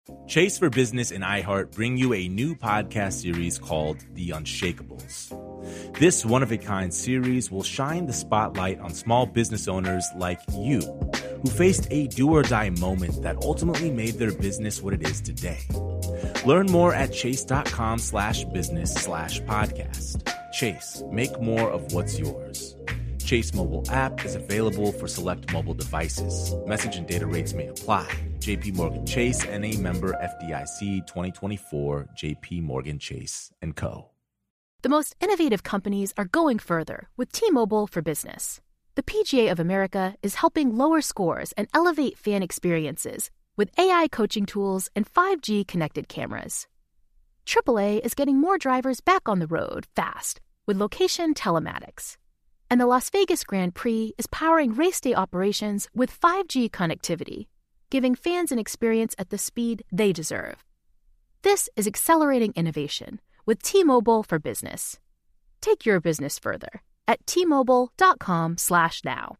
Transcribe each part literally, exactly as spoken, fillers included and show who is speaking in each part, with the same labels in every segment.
Speaker 1: Chase for Business and iHeart bring you a new podcast series called The Unshakables. This one-of-a-kind series will shine the spotlight on small business owners like you, who faced a do-or-die moment that ultimately made their business what it is today. Learn more at chase.com slash business slash podcast. Chase, make more of what's yours. Chase mobile app is available for select mobile devices. Message and data rates may apply. J P Morgan Chase, N A member F D I C twenty twenty-four, J P Morgan Chase and Co.
Speaker 2: The most innovative companies are going further with T-Mobile for Business. The P G A of America is helping lower scores and elevate fan experiences with A I coaching tools and five G connected cameras. triple A is getting more drivers back on the road fast with location telematics. And the Las Vegas Grand Prix is powering race day operations with five G connectivity, giving fans an experience at the speed they deserve. This is accelerating innovation with T-Mobile for Business. Take your business further at T-Mobile.com slash now.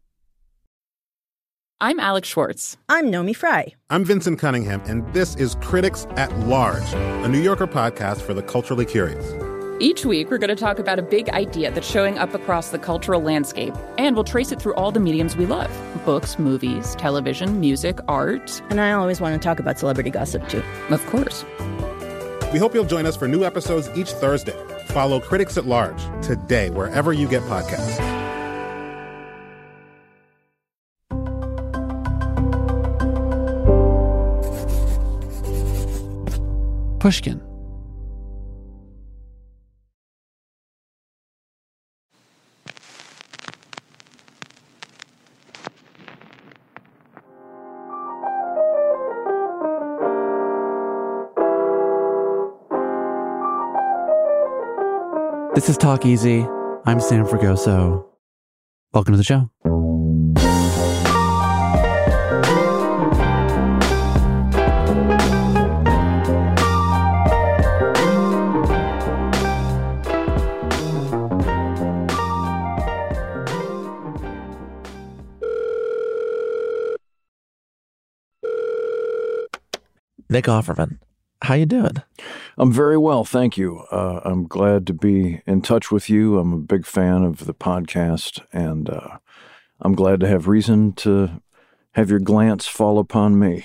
Speaker 3: I'm Alex Schwartz.
Speaker 4: I'm Nomi Fry.
Speaker 5: I'm Vincent Cunningham, and this is Critics at Large, a New Yorker podcast for the culturally curious.
Speaker 3: Each week, we're going to talk about a big idea that's showing up across the cultural landscape, and we'll trace it through all the mediums we love. Books, movies, television, music, art.
Speaker 4: And I always want to talk about celebrity gossip, too.
Speaker 3: Of course.
Speaker 5: We hope you'll join us for new episodes each Thursday. Follow Critics at Large today, wherever you get podcasts.
Speaker 6: Pushkin. This is Talk Easy. I'm Sam Fragoso. Welcome to the show. Nick Offerman, how you doing?
Speaker 7: I'm very well, thank you. Uh, I'm glad to be in touch with you. I'm a big fan of the podcast, and uh, I'm glad to have reason to have your glance fall upon me.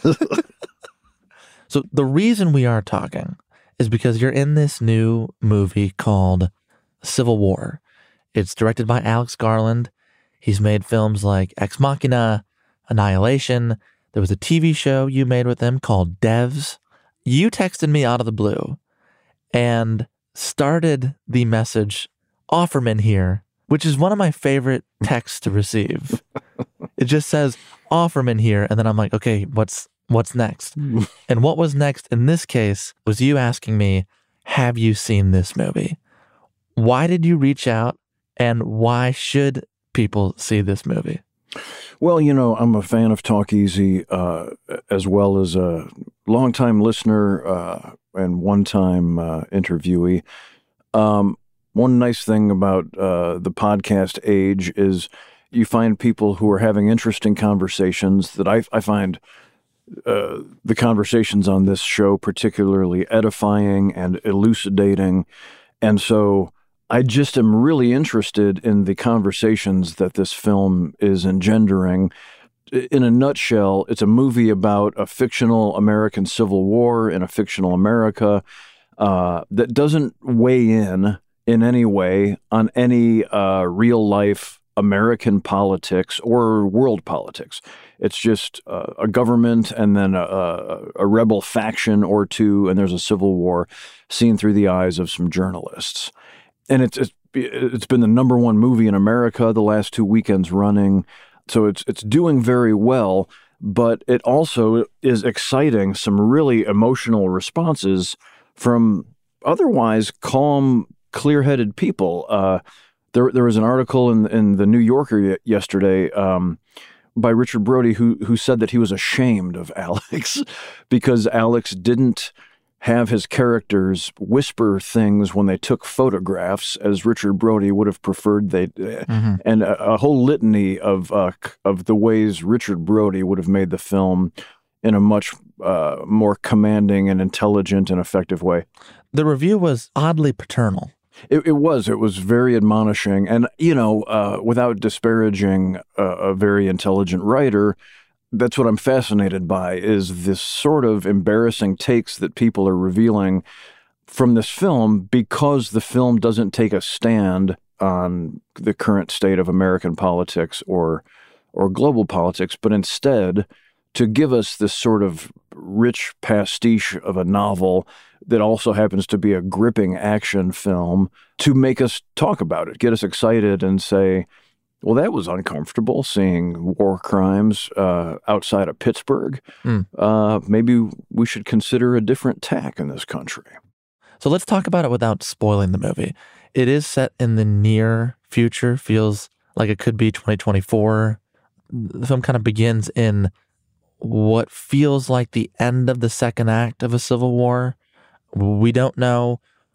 Speaker 6: So the reason we are talking is because you're in this new movie called Civil War. It's directed by Alex Garland. He's made films like Ex Machina, Annihilation. There was a T V show you made with him called Devs. You texted me out of the blue and started the message, Offerman here, which is one of my favorite texts to receive. It just says, Offerman here, and then I'm like, okay, what's what's next? And what was next in this case was you asking me, have you seen this movie? Why did you reach out, and why should people see this movie?
Speaker 7: Well, you know, I'm a fan of Talk Easy, uh, as well as a longtime listener uh, and one-time uh, interviewee. Um, one nice thing about uh, the podcast age is you find people who are having interesting conversations that I, I find uh, the conversations on this show particularly edifying and elucidating. And so I just am really interested in the conversations that this film is engendering. In a nutshell, it's a movie about a fictional American Civil War in a fictional America uh, that doesn't weigh in in any way on any uh, real-life American politics or world politics. It's just uh, a government and then a, a rebel faction or two, and there's a civil war seen through the eyes of some journalists. And it's, it's it's been the number one movie in America the last two weekends running. So it's it's doing very well, but it also is exciting some really emotional responses from otherwise calm, clear-headed people. Uh, there there was an article in in the New Yorker yesterday um, by Richard Brody who who said that he was ashamed of Alex because Alex didn't have his characters whisper things when they took photographs, as Richard Brody would have preferred they, mm-hmm. and a, a whole litany of uh, of the ways Richard Brody would have made the film in a much uh, more commanding and intelligent and effective way.
Speaker 6: The review was oddly paternal.
Speaker 7: It, it was. It was very admonishing. And, you know, uh, without disparaging a, a very intelligent writer, that's what I'm fascinated by, is this sort of embarrassing takes that people are revealing from this film because the film doesn't take a stand on the current state of American politics or or global politics, but instead to give us this sort of rich pastiche of a novel that also happens to be a gripping action film to make us talk about it, get us excited and say, well, that was uncomfortable seeing war crimes uh, outside of Pittsburgh. Mm. Uh, maybe we should consider a different tack in this country.
Speaker 6: So let's talk about it without spoiling the movie. It is set in the near future, feels like it could be twenty twenty-four. The film kind of begins in what feels like the end of the second act of a civil war. We don't know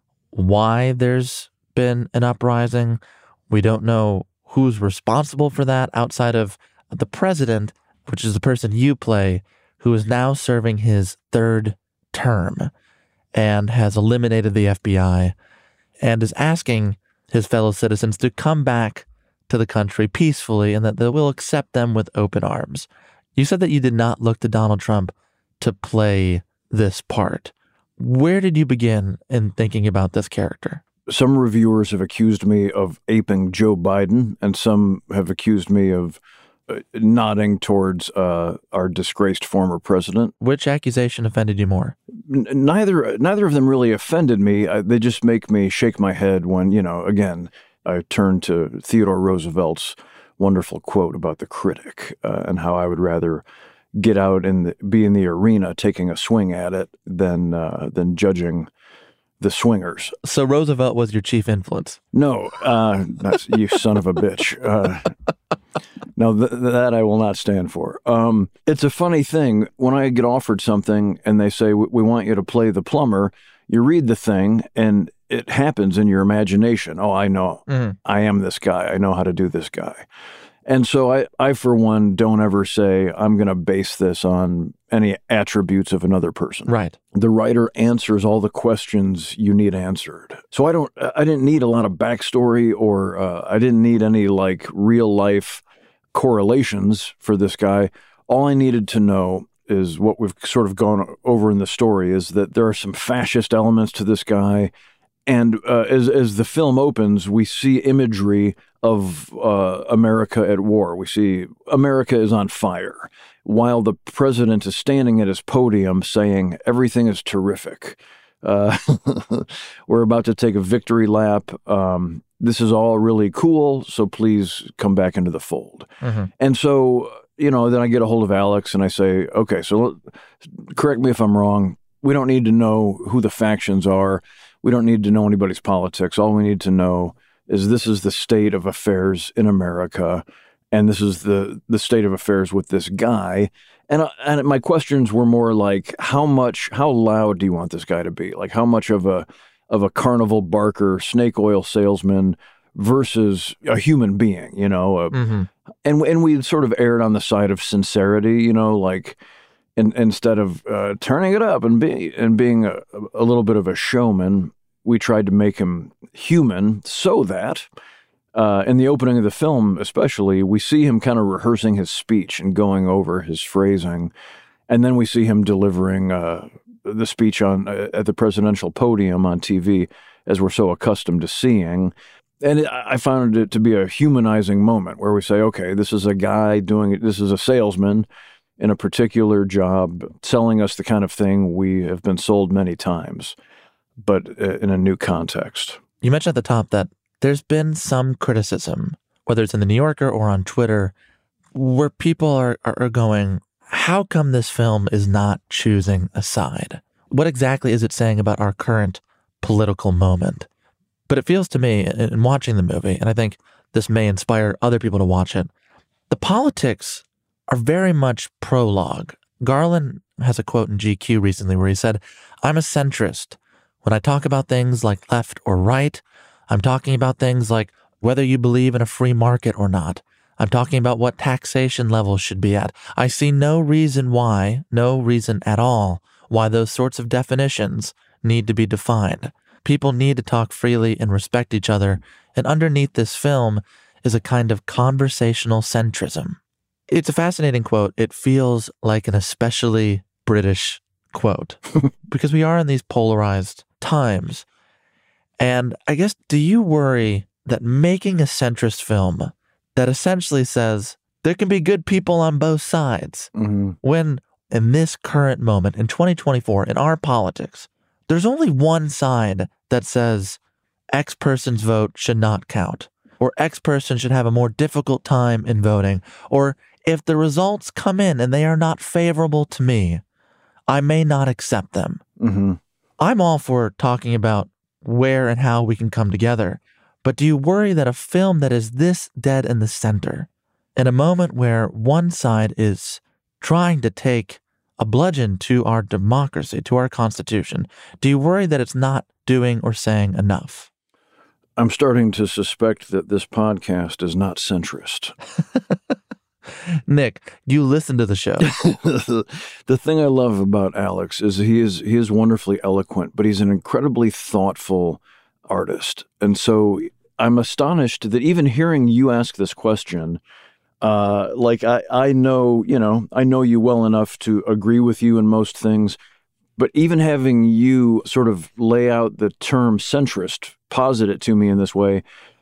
Speaker 6: why there's been an uprising. We don't know who's responsible for that outside of the president, which is the person you play, who is now serving his third term and has eliminated the F B I and is asking his fellow citizens to come back to the country peacefully and that they will accept them with open arms. You said that you did not look to Donald Trump to play this part. Where did you begin in thinking about this character?
Speaker 7: Some reviewers have accused me of aping Joe Biden, and some have accused me of uh, nodding towards uh, our disgraced former president.
Speaker 6: Which accusation offended you more?
Speaker 7: N- neither neither of them really offended me. I, they just make me shake my head when, you know, again, I turn to Theodore Roosevelt's wonderful quote about the critic uh, and how I would rather get out and be in the arena taking a swing at it than uh, than judging the swingers.
Speaker 6: So Roosevelt was your chief influence?
Speaker 7: No, uh, that's, you son of a bitch. Uh, no, th- that I will not stand for. Um, it's a funny thing. When I get offered something and they say, we want you to play the plumber, you read the thing and it happens in your imagination. Oh, I know. Mm-hmm. I am this guy. I know how to do this guy. And so I, I, for one, don't ever say I'm going to base this on any attributes of another person.
Speaker 6: Right.
Speaker 7: The writer answers all the questions you need answered. So I don't, I didn't need a lot of backstory or uh, I didn't need any like real life correlations for this guy. All I needed to know is what we've sort of gone over in the story is that there are some fascist elements to this guy. And uh, as as the film opens, we see imagery of uh, America at war. We see America is on fire while the president is standing at his podium saying everything is terrific. Uh, we're about to take a victory lap. Um, this is all really cool, so please come back into the fold. Mm-hmm. And so, you know, then I get a hold of Alex and I say, okay, so correct me if I'm wrong. We don't need to know who the factions are. We don't need to know anybody's politics. All we need to know is this is the state of affairs in America, and this is the, the state of affairs with this guy. And uh, and my questions were more like, how much, how loud do you want this guy to be? Like, how much of a of a carnival barker, snake oil salesman versus a human being? You know, uh, mm-hmm. and and we sort of erred on the side of sincerity. You know, like. In, instead of uh, turning it up and, be, and being a, a little bit of a showman, we tried to make him human so that uh, in the opening of the film especially, we see him kind of rehearsing his speech and going over his phrasing. And then we see him delivering uh, the speech on uh, at the presidential podium on T V, as we're so accustomed to seeing. And it, I found it to be a humanizing moment where we say, okay, this is a guy doing it. This is a salesman in a particular job, selling us the kind of thing we have been sold many times, but in a new context.
Speaker 6: You mentioned at the top that there's been some criticism, whether it's in the New Yorker or on Twitter, where people are, are going, how come this film is not choosing a side? What exactly is it saying about our current political moment? But it feels to me, in watching the movie, and I think this may inspire other people to watch it, the politics are very much prologue. Garland has a quote in G Q recently where he said, I'm a centrist. When I talk about things like left or right, I'm talking about things like whether you believe in a free market or not. I'm talking about what taxation levels should be at. I see no reason why, no reason at all, why those sorts of definitions need to be defined. People need to talk freely and respect each other, and underneath this film is a kind of conversational centrism. It's a fascinating quote. It feels like an especially British quote because we are in these polarized times. And I guess, do you worry that making a centrist film that essentially says there can be good people on both sides, mm-hmm. when in this current moment, in twenty twenty-four, in our politics, there's only one side that says X person's vote should not count, or X person should have a more difficult time in voting, or if the results come in and they are not favorable to me, I may not accept them. Mm-hmm. I'm all for talking about where and how we can come together. But do you worry that a film that is this dead in the center, in a moment where one side is trying to take a bludgeon to our democracy, to our Constitution, do you worry that it's not doing or saying enough?
Speaker 7: I'm starting to suspect that this podcast is not centrist.
Speaker 6: Nick, you listen to the show.
Speaker 7: The thing I love about Alex is he is he is wonderfully eloquent, but he's an incredibly thoughtful artist. And so I'm astonished that even hearing you ask this question, uh, like I, I know, you know, I know you well enough to agree with you in most things, but even having you sort of lay out the term centrist, posit it to me in this way,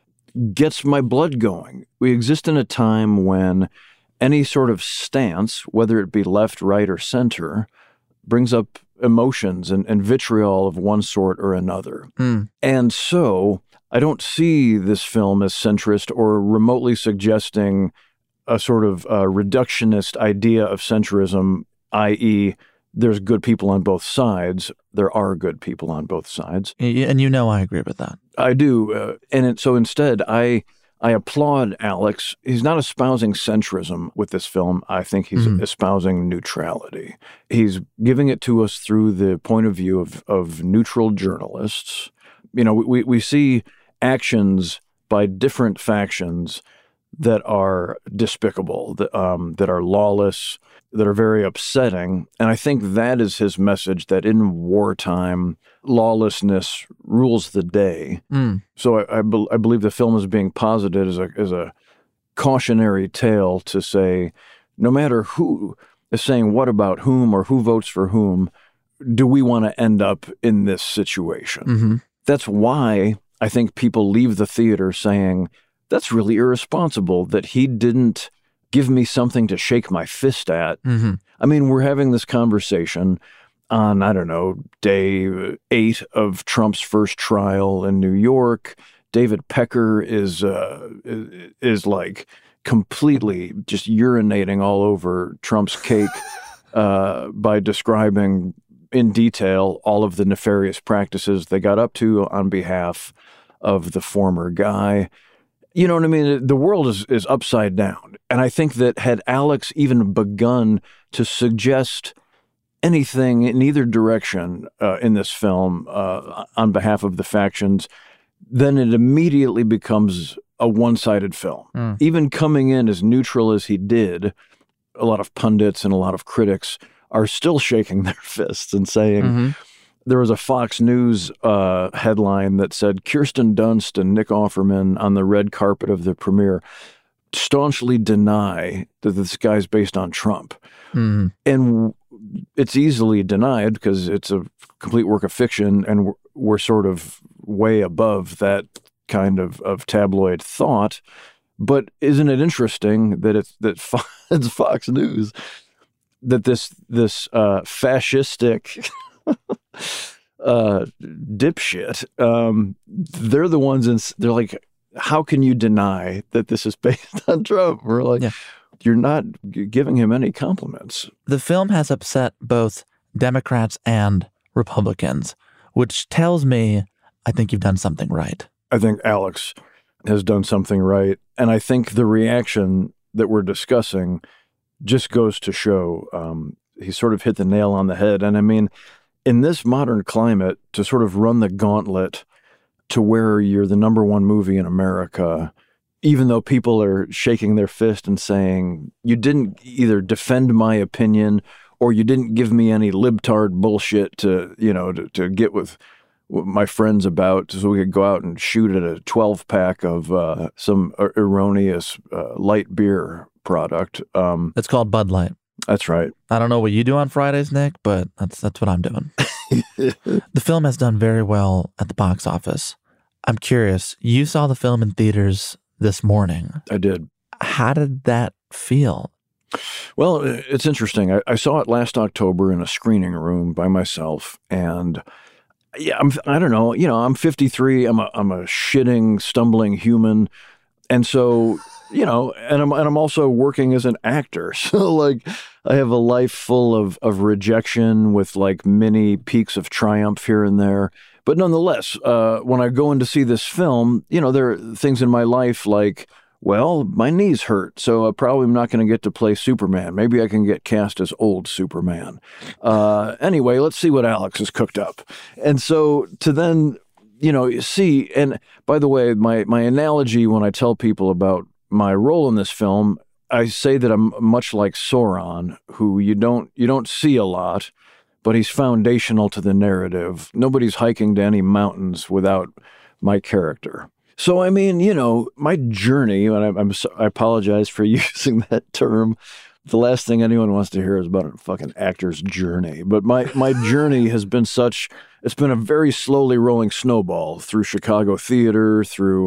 Speaker 7: gets my blood going. We exist in a time when any sort of stance, whether it be left, right, or center, brings up emotions and, and vitriol of one sort or another. Mm. And so I don't see this film as centrist or remotely suggesting a sort of uh, reductionist idea of centrism, that is, there's good people on both sides. There are good people on both sides.
Speaker 6: And you know I agree with that.
Speaker 7: I do. Uh, and it, so instead, I I applaud Alex. He's not espousing centrism with this film. I think he's mm. espousing neutrality. He's giving it to us through the point of view of, of neutral journalists. You know, we, we see actions by different factions that are despicable, that, um, that are lawless, that are very upsetting. And I think that is his message, that in wartime, lawlessness rules the day. Mm. So I, I, be, I believe the film is being posited as a, as a cautionary tale to say, no matter who is saying what about whom or who votes for whom, do we want to end up in this situation? Mm-hmm. That's why I think people leave the theater saying, that's really irresponsible that he didn't give me something to shake my fist at. Mm-hmm. I mean, we're having this conversation on, I don't know, day eight of Trump's first trial in New York. David Pecker is uh, is, is like completely just urinating all over Trump's cake uh, by describing in detail all of the nefarious practices they got up to on behalf of the former guy. You know what I mean? The world is, is upside down. And I think that had Alex even begun to suggest anything in either direction uh, in this film uh, on behalf of the factions, then it immediately becomes a one-sided film. Mm. Even coming in as neutral as he did, a lot of pundits and a lot of critics are still shaking their fists and saying, mm-hmm. There was a Fox News uh, headline that said Kirsten Dunst and Nick Offerman on the red carpet of the premiere staunchly deny that this guy's based on Trump. Mm. And it's easily denied because it's a complete work of fiction, and we're, we're sort of way above that kind of, of tabloid thought. But isn't it interesting that it's that Fox, it's Fox News, that this this uh, fascistic uh, dipshit, um, they're the ones, in, they're like, how can you deny that this is based on Trump? We're like, yeah. You're not giving him any compliments.
Speaker 6: The film has upset both Democrats and Republicans, which tells me I think you've done something right.
Speaker 7: I think Alex has done something right. And I think the reaction that we're discussing just goes to show um, he sort of hit the nail on the head. And I mean, in this modern climate, to sort of run the gauntlet to where you're the number one movie in America, even though people are shaking their fist and saying, you didn't either defend my opinion or you didn't give me any libtard bullshit to, you know, to, to get with my friends about so we could go out and shoot at a twelve pack of uh, some erroneous uh, light beer product. Um,
Speaker 6: It's called Bud Light.
Speaker 7: That's right.
Speaker 6: I don't know what you do on Fridays, Nick, but that's that's what I'm doing. The film has done very well at the box office. I'm curious, you saw the film in theaters this morning.
Speaker 7: I did.
Speaker 6: How did that feel?
Speaker 7: Well, it's interesting. I, I saw it last October in a screening room by myself, and yeah, I'm, I don't know. You know, I'm fifty-three. I'm a, I'm a shitting, stumbling human, and so you know, and I'm and I'm also working as an actor. So like, I have a life full of of rejection with like many peaks of triumph here and there. But nonetheless, uh, when I go in to see this film, you know, there are things in my life like, well, my knees hurt, so I probably am not going to get to play Superman. Maybe I can get cast as old Superman. Uh, anyway, let's see what Alex has cooked up. And so to then, you know, see, and by the way, my, my analogy when I tell people about my role in this film, I say that I'm much like Sauron, who you don't you don't see a lot, but he's foundational to the narrative. Nobody's hiking to any mountains without my character. So, I mean, you know, my journey, and I'm, I'm I apologize for using that term. The last thing anyone wants to hear is about a fucking actor's journey. But my, my journey has been such, it's been a very slowly rolling snowball through Chicago theater, through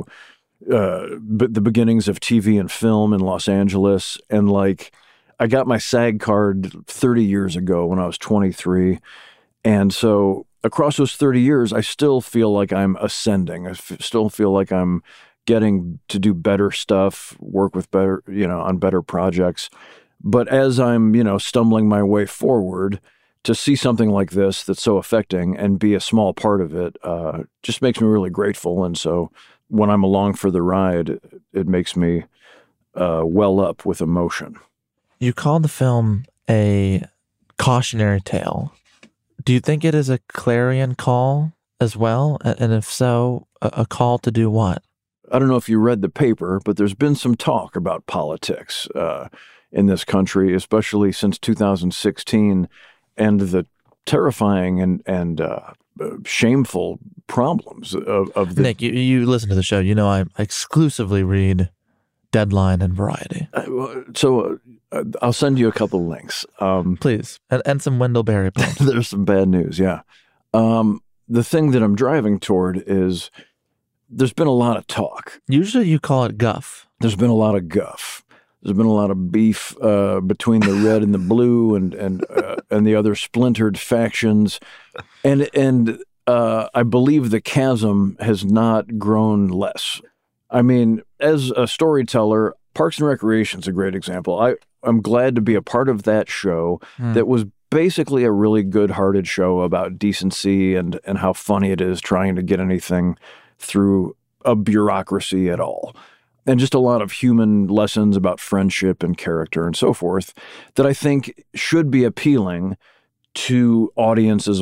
Speaker 7: uh, b- the beginnings of T V and film in Los Angeles. And like, I got my SAG card thirty years ago when I was twenty-three. And so across those thirty years, I still feel like I'm ascending. I f- still feel like I'm getting to do better stuff, work with better, you know, on better projects. But as I'm, you know, stumbling my way forward, to see something like this that's so affecting and be a small part of it uh, just makes me really grateful. And so when I'm along for the ride, it makes me uh, well up with emotion.
Speaker 6: You called the film a cautionary tale. Do you think it is a clarion call as well? And if so, a call to do what?
Speaker 7: I don't know if you read the paper, but there's been some talk about politics uh, in this country, especially since two thousand sixteen, and the terrifying and, and uh, shameful problems of, of the...
Speaker 6: Nick, you, you listen to the show. You know I exclusively read Deadline and Variety.
Speaker 7: Uh, so uh, I'll send you a couple links. Um,
Speaker 6: Please. And, and some Wendell Berry posts.
Speaker 7: There's some bad news, yeah. Um, the thing that I'm driving toward is there's been a lot of talk.
Speaker 6: Usually you call it guff.
Speaker 7: There's been a lot of guff. There's been a lot of beef uh, between the red and the blue and and uh, and the other splintered factions. And, and uh, I believe the chasm has not grown less. I mean, as a storyteller, Parks and Recreation is a great example. I, I'm glad to be a part of that show mm. that was basically a really good-hearted show about decency and, and how funny it is trying to get anything through a bureaucracy at all. And just a lot of human lessons about friendship and character and so forth that I think should be appealing to audiences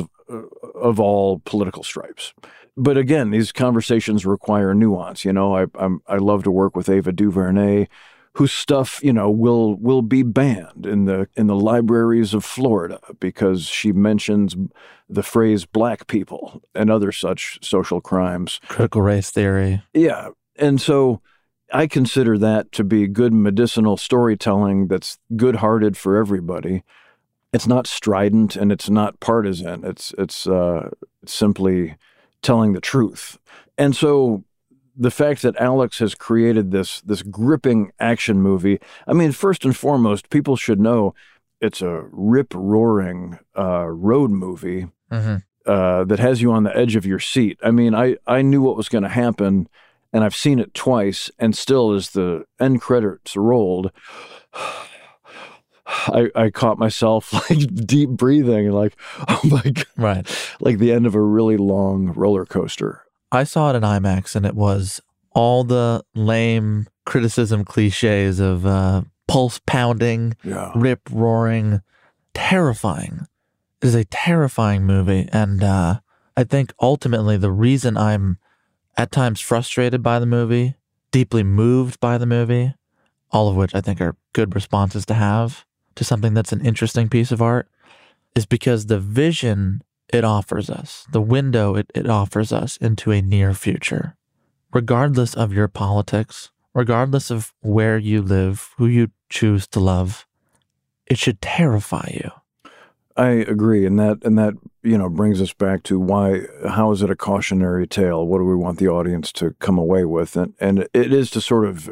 Speaker 7: of all political stripes. But again, these conversations require nuance. You know, I I'm, I love to work with Ava DuVernay, whose stuff, you know, will will be banned in the in the libraries of Florida because she mentions the phrase "black people" and other such social crimes.
Speaker 6: Critical race theory.
Speaker 7: Yeah, and so I consider that to be good medicinal storytelling that's good-hearted for everybody. It's not strident and it's not partisan. It's it's uh, simply telling the truth. And so the fact that Alex has created this this gripping action movie, I mean, first and foremost, people should know it's a rip-roaring uh, road movie mm-hmm. uh, that has you on the edge of your seat. I mean, I, I knew what was going to happen, and I've seen it twice, and still as the end credits rolled, I, I caught myself like deep breathing, like, oh my God.
Speaker 6: Right.
Speaker 7: Like the end of a really long roller coaster.
Speaker 6: I saw it in IMAX and it was all the lame criticism cliches of uh, pulse pounding,
Speaker 7: yeah.
Speaker 6: rip roaring, terrifying. It is a terrifying movie. And uh, I think ultimately the reason I'm at times frustrated by the movie, deeply moved by the movie, all of which I think are good responses to have to something that's an interesting piece of art, is because the vision it offers us, the window it, it offers us into a near future, regardless of your politics, regardless of where you live, who you choose to love, it should terrify you.
Speaker 7: I agree, and that and that you know brings us back to why. How is it a cautionary tale? What do we want the audience to come away with? And and it is to sort of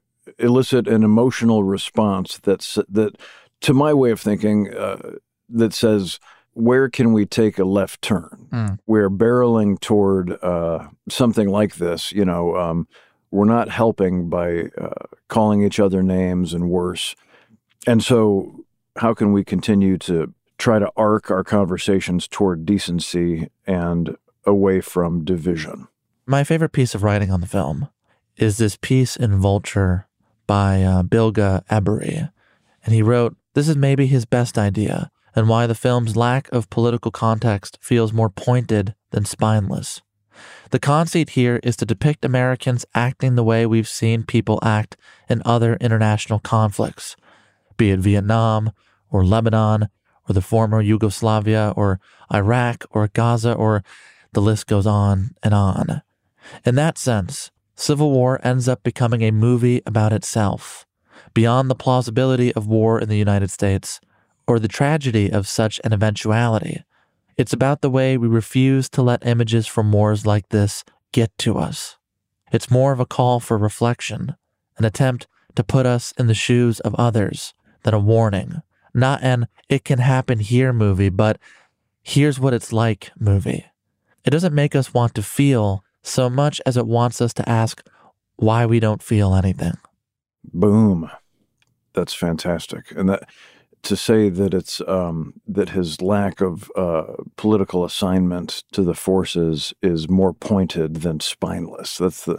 Speaker 7: elicit an emotional response that's that, to my way of thinking, uh, that says, where can we take a left turn? Mm. We're barreling toward uh, something like this. You know, um, we're not helping by uh, calling each other names and worse. And so, how can we continue to try to arc our conversations toward decency and away from division?
Speaker 6: My favorite piece of writing on the film is this piece in Vulture by uh, Bilge Ebiri. And he wrote, "This is maybe his best idea, and why the film's lack of political context feels more pointed than spineless. The conceit here is to depict Americans acting the way we've seen people act in other international conflicts, be it Vietnam or Lebanon, or the former Yugoslavia, or Iraq, or Gaza, or the list goes on and on. In that sense, Civil War ends up becoming a movie about itself, beyond the plausibility of war in the United States, or the tragedy of such an eventuality. It's about the way we refuse to let images from wars like this get to us. It's more of a call for reflection, an attempt to put us in the shoes of others, than a warning. Not an "it can happen here" movie, but "here's what it's like" movie. It doesn't make us want to feel so much as it wants us to ask why we don't feel anything.
Speaker 7: Boom. That's fantastic. And that to say that it's um, that his lack of uh, political assignment to the forces is more pointed than spineless. That's the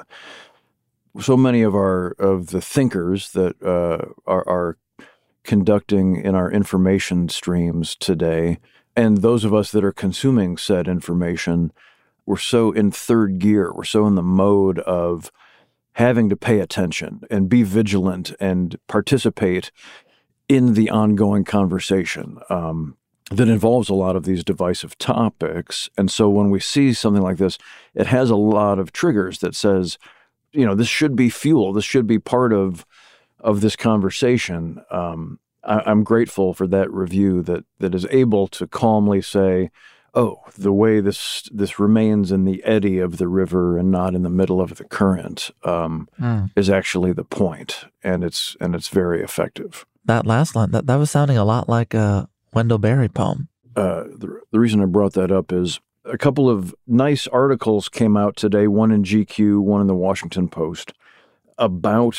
Speaker 7: so many of our of the thinkers that uh, are, are conducting in our information streams today, and those of us that are consuming said information, we're so in third gear. We're so in the mode of having to pay attention and be vigilant and participate in the ongoing conversation um, that involves a lot of these divisive topics. And so when we see something like this, it has a lot of triggers that says, you know, this should be fuel. This should be part of of this conversation. Um, I, I'm grateful for that review that that is able to calmly say, oh, the way this this remains in the eddy of the river and not in the middle of the current um, mm. is actually the point, and it's and it's very effective.
Speaker 6: That last line, that, that was sounding a lot like a Wendell Berry poem.
Speaker 7: Uh, the, the reason I brought that up is a couple of nice articles came out today, one in G Q, one in the Washington Post, about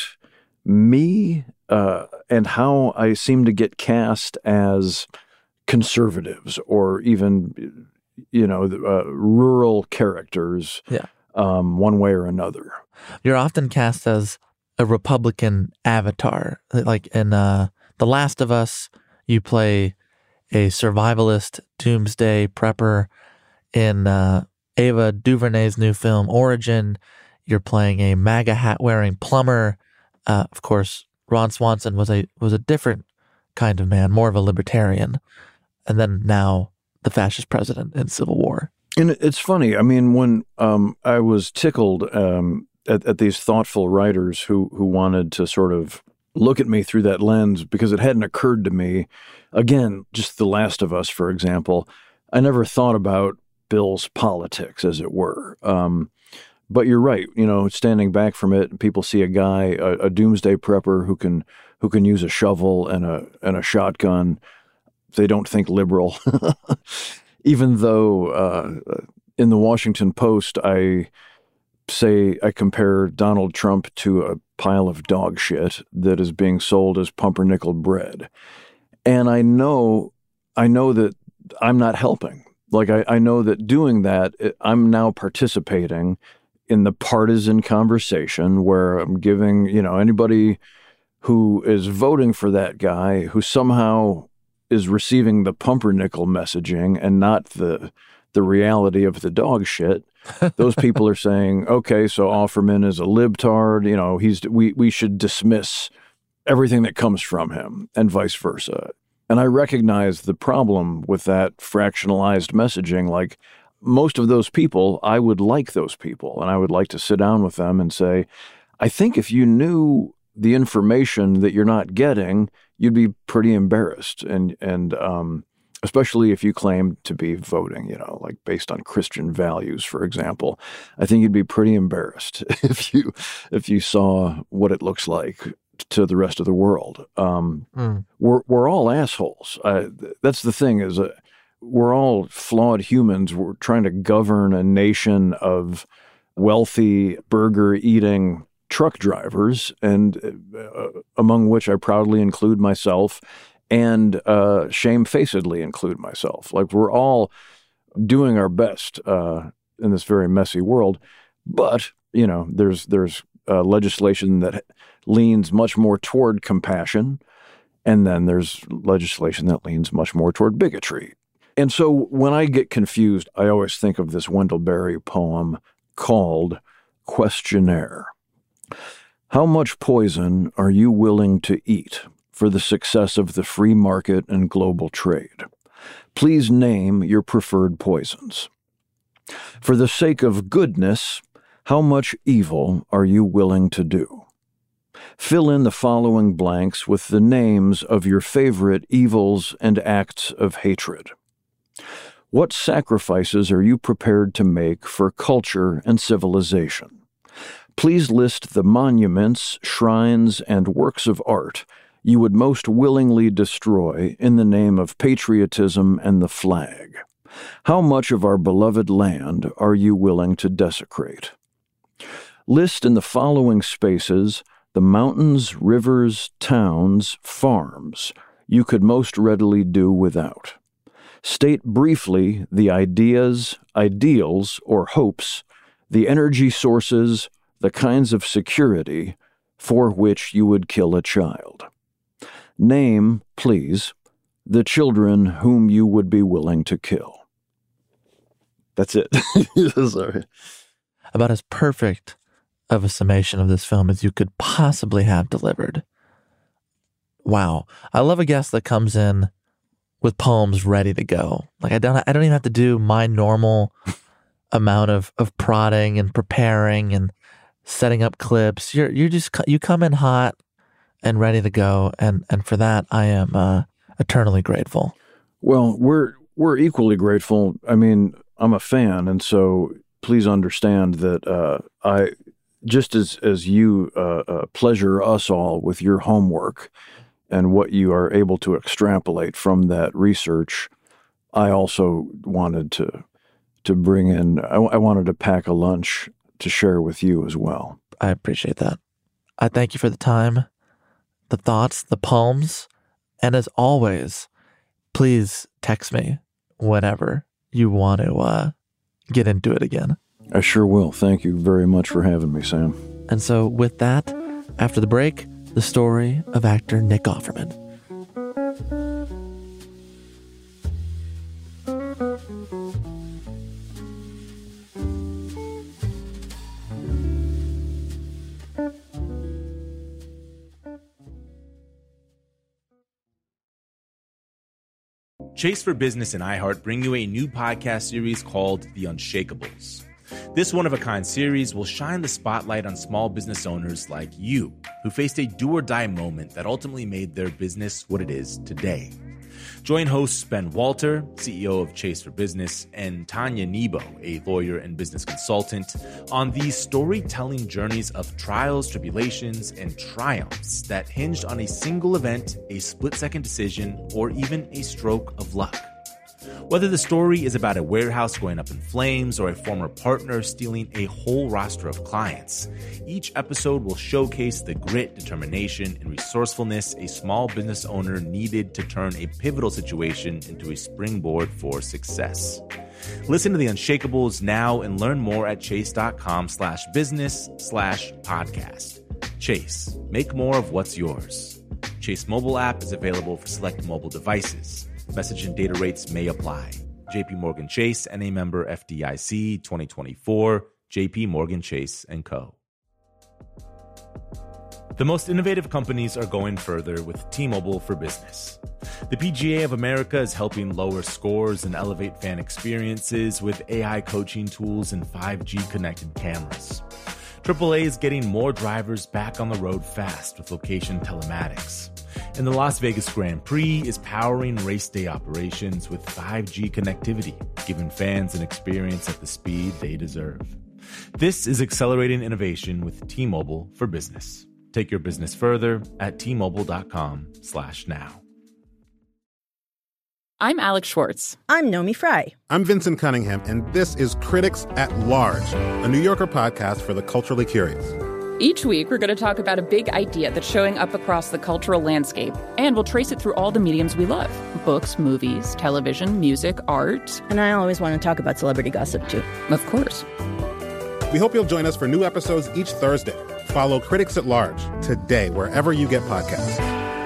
Speaker 7: me uh, and how I seem to get cast as conservatives or even, you know, uh, rural characters,
Speaker 6: yeah.
Speaker 7: um, one way or another.
Speaker 6: You're often cast as a Republican avatar. Like in uh, The Last of Us, you play a survivalist doomsday prepper. In uh, Ava DuVernay's new film, Origin, you're playing a MAGA hat-wearing plumber. Uh, of course, Ron Swanson was a was a different kind of man, more of a libertarian. And then now the fascist president in Civil War.
Speaker 7: And it's funny. I mean, when um, I was tickled um, at, at these thoughtful writers who who wanted to sort of look at me through that lens, because it hadn't occurred to me. Again, just The Last of Us, for example, I never thought about Bill's politics, as it were. Um, but you're right. You know, standing back from it, people see a guy, a, a doomsday prepper who can who can use a shovel and a and a shotgun. They don't think liberal, even though uh, in the Washington Post, I say I compare Donald Trump to a pile of dog shit that is being sold as pumpernickel bread. And I know, I know that I'm not helping. Like, I, I know that doing that, I'm now participating in the partisan conversation where I'm giving, you know, anybody who is voting for that guy who somehow is receiving the pumpernickel messaging and not the the reality of the dog shit, those people are saying, okay, so Offerman is a libtard, you know, he's we we should dismiss everything that comes from him, and vice versa. And I recognize the problem with that fractionalized messaging. Like, most of those people, I would like those people, and I would like to sit down with them and say, I think if you knew the information that you're not getting, you'd be pretty embarrassed. And, and, um, especially if you claim to be voting, you know, like based on Christian values, for example. I think you'd be pretty embarrassed if you if you saw what it looks like to the rest of the world. Um, mm. We're we're all assholes. Uh, that's the thing is, uh, we're all flawed humans. We're trying to govern a nation of wealthy burger-eating truck drivers, and uh, among which I proudly include myself, and uh, shamefacedly include myself. Like, we're all doing our best uh, in this very messy world. But, you know, there's there's uh, legislation that leans much more toward compassion, and then there's legislation that leans much more toward bigotry. And so when I get confused, I always think of this Wendell Berry poem called Questionnaire. How much poison are you willing to eat for the success of the free market and global trade? Please name your preferred poisons. For the sake of goodness, how much evil are you willing to do? Fill in the following blanks with the names of your favorite evils and acts of hatred. What sacrifices are you prepared to make for culture and civilization? Please list the monuments, shrines, and works of art you would most willingly destroy in the name of patriotism and the flag. How much of our beloved land are you willing to desecrate? List in the following spaces the mountains, rivers, towns, farms you could most readily do without. State briefly the ideas, ideals, or hopes, the energy sources, the kinds of security for which you would kill a child. Name, please, the children whom you would be willing to kill. That's it. Sorry.
Speaker 6: About as perfect of a summation of this film as you could possibly have delivered. Wow. I love a guest that comes in with poems ready to go. Like, I don't I don't even have to do my normal amount of, of prodding and preparing and setting up clips. You're you're just you come in hot and ready to go, and and for that I am uh, eternally grateful.
Speaker 7: Well, we're we're equally grateful. I mean, I'm a fan, and so please understand that uh, I just as as you uh, uh, pleasure us all with your homework and what you are able to extrapolate from that research, I also wanted to to bring in. I, I wanted to pack a lunch to share with you as well.
Speaker 6: I appreciate that. I thank you for the time, the thoughts, the poems, and as always, please text me whenever you want to uh, get into it again.
Speaker 7: I sure will. Thank you very much for having me, Sam.
Speaker 6: And so with that, after the break, the story of actor Nick Offerman.
Speaker 1: Chase for Business and iHeart bring you a new podcast series called The Unshakables. This one-of-a-kind series will shine the spotlight on small business owners like you, who faced a do-or-die moment that ultimately made their business what it is today. Join hosts Ben Walter, C E O of Chase for Business, and Tanya Nebo, a lawyer and business consultant, on these storytelling journeys of trials, tribulations, and triumphs that hinged on a single event, a split-second decision, or even a stroke of luck. Whether the story is about a warehouse going up in flames or a former partner stealing a whole roster of clients, each episode will showcase the grit, determination, and resourcefulness a small business owner needed to turn a pivotal situation into a springboard for success. Listen to The Unshakables now and learn more at chase.com slash business slash podcast. Chase, make more of what's yours. Chase mobile app is available for select mobile devices. Message and data rates may apply. J P Morgan Chase, and a member F D I C. twenty twenty-four, J P Morgan Chase and Co. The most innovative companies are going further with T-Mobile for Business. The P G A of America is helping lower scores and elevate fan experiences with A I coaching tools and five G connected cameras. triple A is getting more drivers back on the road fast with location telematics. And the Las Vegas Grand Prix is powering race day operations with five G connectivity, giving fans an experience at the speed they deserve. This is accelerating innovation with T-Mobile for Business. Take your business further at T-Mobile.com slash now.
Speaker 3: I'm Alex Schwartz.
Speaker 4: I'm Nomi Fry.
Speaker 5: I'm Vincent Cunningham, and this is Critics at Large, a New Yorker podcast for the culturally curious.
Speaker 3: Each week, we're going to talk about a big idea that's showing up across the cultural landscape, and we'll trace it through all the mediums we love. Books, movies, television, music, art.
Speaker 4: And I always want to talk about celebrity gossip, too.
Speaker 3: Of course.
Speaker 5: We hope you'll join us for new episodes each Thursday. Follow Critics at Large today, wherever you get podcasts.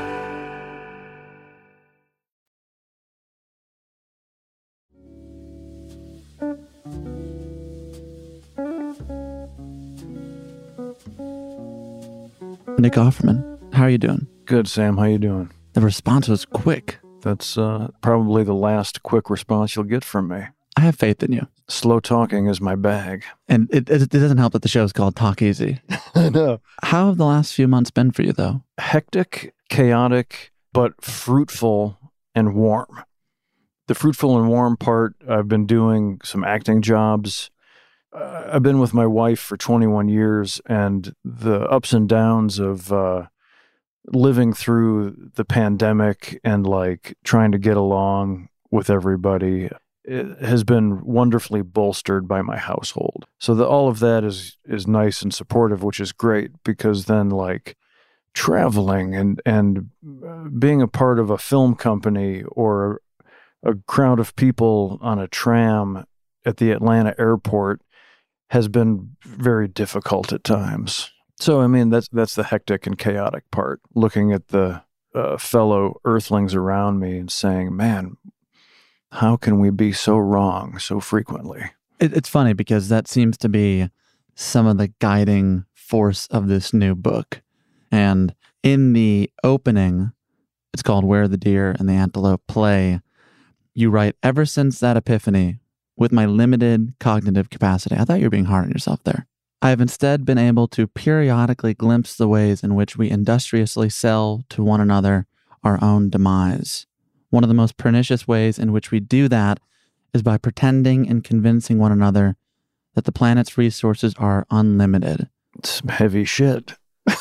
Speaker 6: Nick Offerman, how are you doing?
Speaker 7: Good, Sam. How you doing?
Speaker 6: The response was quick.
Speaker 7: That's uh, probably the last quick response you'll get from me.
Speaker 6: I have faith in you.
Speaker 7: Slow talking is my bag.
Speaker 6: And it, it, it doesn't help that the show is called Talk Easy.
Speaker 7: I know.
Speaker 6: How have the last few months been for you, though?
Speaker 7: Hectic, chaotic, but fruitful and warm. The fruitful and warm part, I've been doing some acting jobs. Uh, I've been with my wife for twenty-one years, and the ups and downs of uh, living through the pandemic and like trying to get along with everybody, it has been wonderfully bolstered by my household. So the, all of that is is nice and supportive, which is great, because then like traveling and and being a part of a film company or a crowd of people on a tram at the Atlanta airport has been very difficult at times. So, I mean, that's that's the hectic and chaotic part, looking at the uh, fellow earthlings around me and saying, man, how can we be so wrong so frequently?
Speaker 6: It, it's funny because that seems to be some of the guiding force of this new book. And in the opening, it's called Where the Deer and the Antelope Play. You write, ever since that epiphany, with my limited cognitive capacity. I thought you were being hard on yourself there. I have instead been able to periodically glimpse the ways in which we industriously sell to one another our own demise. One of the most pernicious ways in which we do that is by pretending and convincing one another that the planet's resources are unlimited.
Speaker 7: It's heavy shit.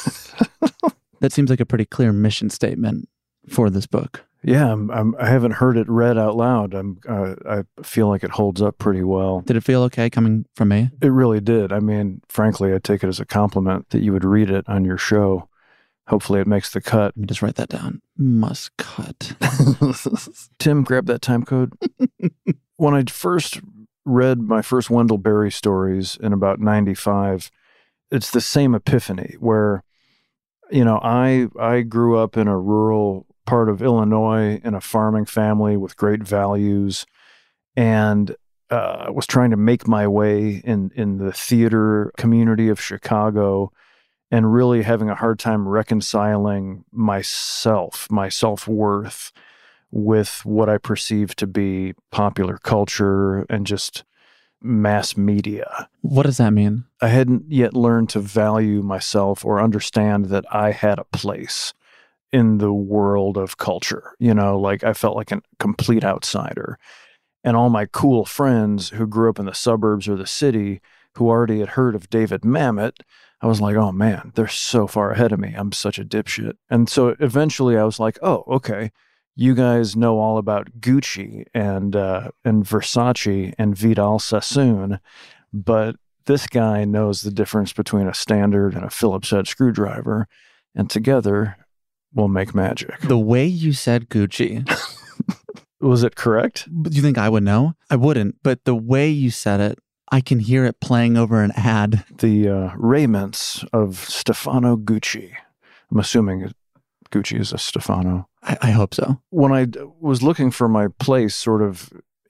Speaker 6: That seems like a pretty clear mission statement for this book.
Speaker 7: Yeah, I'm, I'm, I haven't heard it read out loud. I'm, uh, I feel like it holds up pretty well.
Speaker 6: Did it feel okay coming from me?
Speaker 7: It really did. I mean, frankly, I take it as a compliment that you would read it on your show. Hopefully it makes the cut.
Speaker 6: Let me just write that down. Must cut.
Speaker 7: Tim, grab that time code. When I first read my first Wendell Berry stories in about ninety-five, it's the same epiphany where, you know, I I grew up in a rural part of Illinois in a farming family with great values, and uh, was trying to make my way in, in the theater community of Chicago, and really having a hard time reconciling myself, my self-worth, with what I perceived to be popular culture and just mass media.
Speaker 6: What does that mean?
Speaker 7: I hadn't yet learned to value myself or understand that I had a place in the world of culture. You know, like I felt like a complete outsider. And all my cool friends who grew up in the suburbs or the city who already had heard of David Mamet, I was like, oh man, they're so far ahead of me. I'm such a dipshit. And so eventually I was like, oh, okay, you guys know all about Gucci and uh, and Versace and Vidal Sassoon, but this guy knows the difference between a standard and a Phillips head screwdriver, and together we'll make magic.
Speaker 6: The way you said Gucci.
Speaker 7: Was it correct?
Speaker 6: Do you think I would know? I wouldn't, but the way you said it, I can hear it playing over an ad.
Speaker 7: The uh, raiments of Stefano Gucci. I'm assuming Gucci is a Stefano.
Speaker 6: I, I hope so.
Speaker 7: When I d- was looking for my place sort of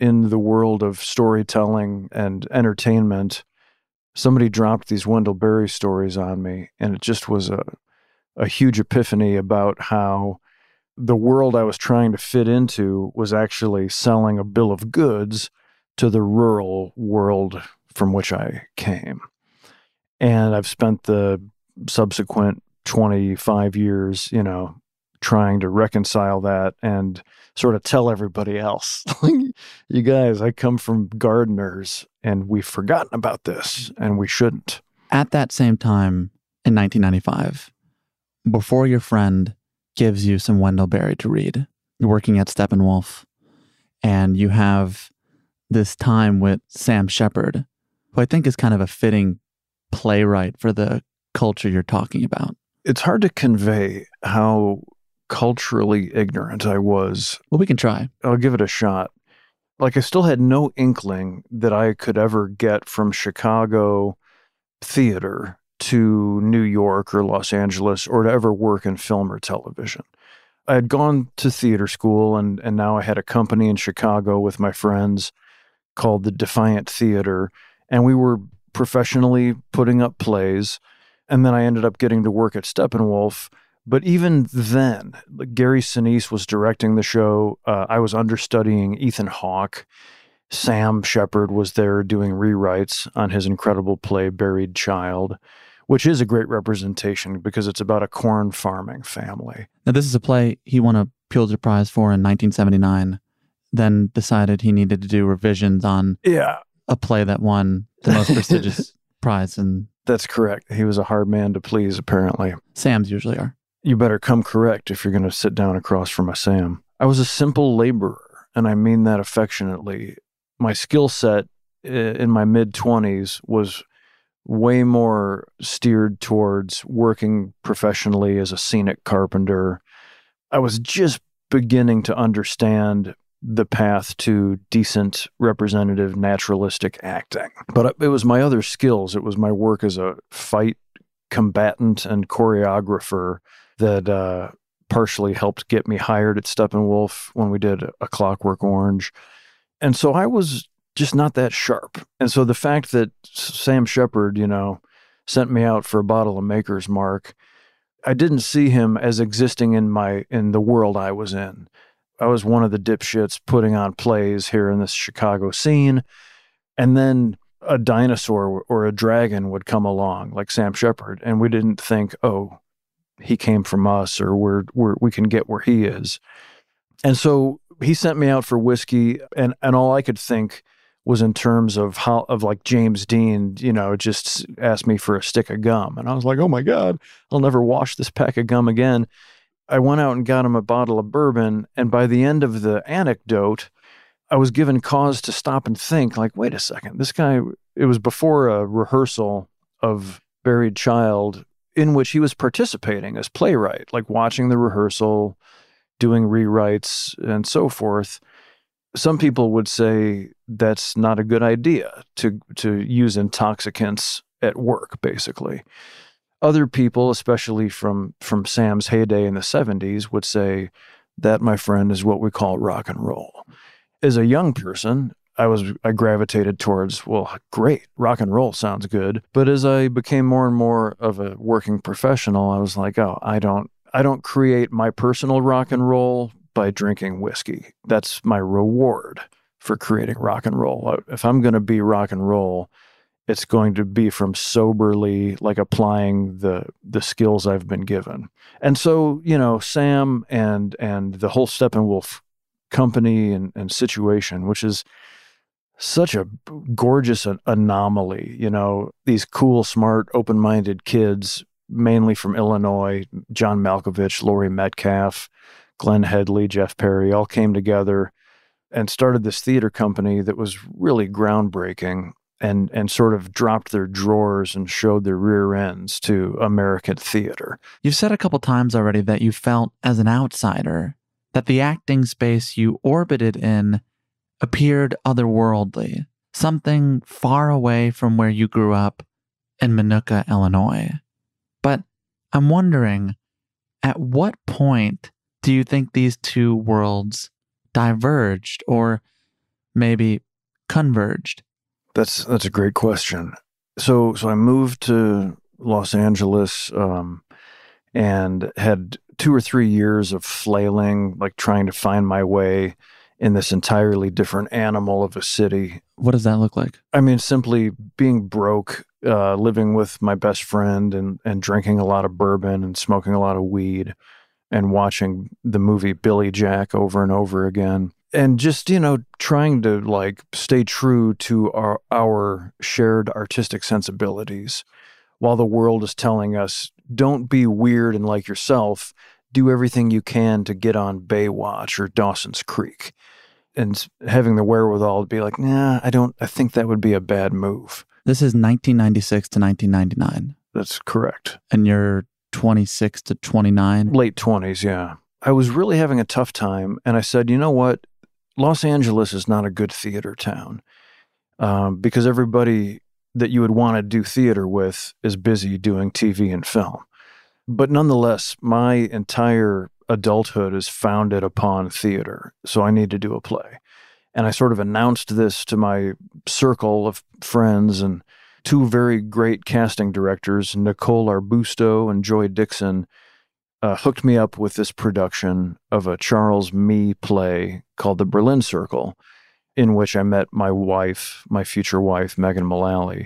Speaker 7: in the world of storytelling and entertainment, somebody dropped these Wendell Berry stories on me, and it just was a, a huge epiphany about how the world I was trying to fit into was actually selling a bill of goods to the rural world from which I came. And I've spent the subsequent twenty-five years, you know, trying to reconcile that and sort of tell everybody else, you guys, I come from gardeners and we've forgotten about this and we shouldn't.
Speaker 8: At that same time in nineteen ninety-five, before your friend gives you some Wendell Berry to read, you're working at Steppenwolf and you have this time with Sam Shepard, who I think is kind of a fitting playwright for the culture you're talking about.
Speaker 7: It's hard to convey how culturally ignorant I was.
Speaker 8: Well, we can try.
Speaker 7: I'll give it a shot. Like, I still had no inkling that I could ever get from Chicago theater to New York or Los Angeles or to ever work in film or television. I had gone to theater school, and, and now I had a company in Chicago with my friends called the Defiant Theater, and we were professionally putting up plays. And then I ended up getting to work at Steppenwolf. But even then, like, Gary Sinise was directing the show. Uh, I was understudying Ethan Hawke. Sam Shepard was there doing rewrites on his incredible play, Buried Child, which is a great representation because it's about a corn farming family.
Speaker 8: Now, this is a play he won a Pulitzer Prize for in nineteen seventy-nine, then decided he needed to do revisions on
Speaker 7: yeah.
Speaker 8: a play that won the most prestigious prize. And
Speaker 7: that's correct. He was a hard man to please, apparently.
Speaker 8: Sams usually are.
Speaker 7: You better come correct if you're going to sit down across from a Sam. I was a simple laborer, and I mean that affectionately. My skill set in my mid-twenties was way more steered towards working professionally as a scenic carpenter. I was just beginning to understand the path to decent, representative, naturalistic acting. But it was my other skills. It was my work as a fight combatant and choreographer that uh, partially helped get me hired at Steppenwolf when we did A Clockwork Orange. And so I was just not that sharp. And so the fact that Sam Shepard, you know, sent me out for a bottle of Maker's Mark, I didn't see him as existing in my in the world I was in. I was one of the dipshits putting on plays here in this Chicago scene. And then a dinosaur or a dragon would come along, like Sam Shepard, and we didn't think, oh, he came from us, or we're, we're, we can get where he is. And so he sent me out for whiskey, and, and all I could think was in terms of how, of like James Dean, you know, just asked me for a stick of gum. And I was like, oh my God, I'll never wash this pack of gum again. I went out and got him a bottle of bourbon, and by the end of the anecdote, I was given cause to stop and think, like, wait a second, this guy, it was before a rehearsal of Buried Child in which he was participating as playwright, like watching the rehearsal, doing rewrites, and so forth. Some people would say that's not a good idea to to use intoxicants at work, basically. Other people, especially from, from Sam's heyday in the seventies, would say that, my friend, is what we call rock and roll. As a young person, I was I gravitated towards, well, great, rock and roll sounds good. But as I became more and more of a working professional, I was like, oh, I don't I don't create my personal rock and roll by drinking whiskey. That's my reward for creating rock and roll. If I'm going to be rock and roll, it's going to be from soberly, like, applying the the skills I've been given. And so, you know, Sam and and the whole Steppenwolf company and, and situation, which is such a gorgeous anomaly, you know, these cool, smart, open-minded kids, mainly from Illinois, John Malkovich, Laurie Metcalf, Glenn Headley, Jeff Perry, all came together and started this theater company that was really groundbreaking, and and sort of dropped their drawers and showed their rear ends to American theater.
Speaker 8: You've said a couple times already that you felt as an outsider, that the acting space you orbited in appeared otherworldly, something far away from where you grew up in Minooka, Illinois. But I'm wondering, at what point do you think these two worlds diverged? Or maybe converged?
Speaker 7: That's that's a great question. So so I moved to Los Angeles um, and had two or three years of flailing, like trying to find my way in this entirely different animal of a city.
Speaker 8: What does that look like?
Speaker 7: I mean, simply being broke, uh, living with my best friend and, and drinking a lot of bourbon and smoking a lot of weed and watching the movie Billy Jack over and over again. And just, you know, trying to like stay true to our, our shared artistic sensibilities while the world is telling us, don't be weird and like yourself. Do everything you can to get on Baywatch or Dawson's Creek. And having the wherewithal to be like, nah, I don't, I think that would be a bad move.
Speaker 8: This is nineteen ninety-six to nineteen ninety-nine.
Speaker 7: That's correct.
Speaker 8: And you're twenty-six to twenty-nine?
Speaker 7: Late twenties, yeah. I was really having a tough time. And I said, you know what? Los Angeles is not a good theater town um, because everybody that you would want to do theater with is busy doing T V and film. But nonetheless, my entire adulthood is founded upon theater, so I need to do a play. And I sort of announced this to my circle of friends, and two very great casting directors, Nicole Arbusto and Joy Dixon, uh, hooked me up with this production of a Charles Mee play called The Berlin Circle, in which I met my wife, my future wife, Megan Mullally.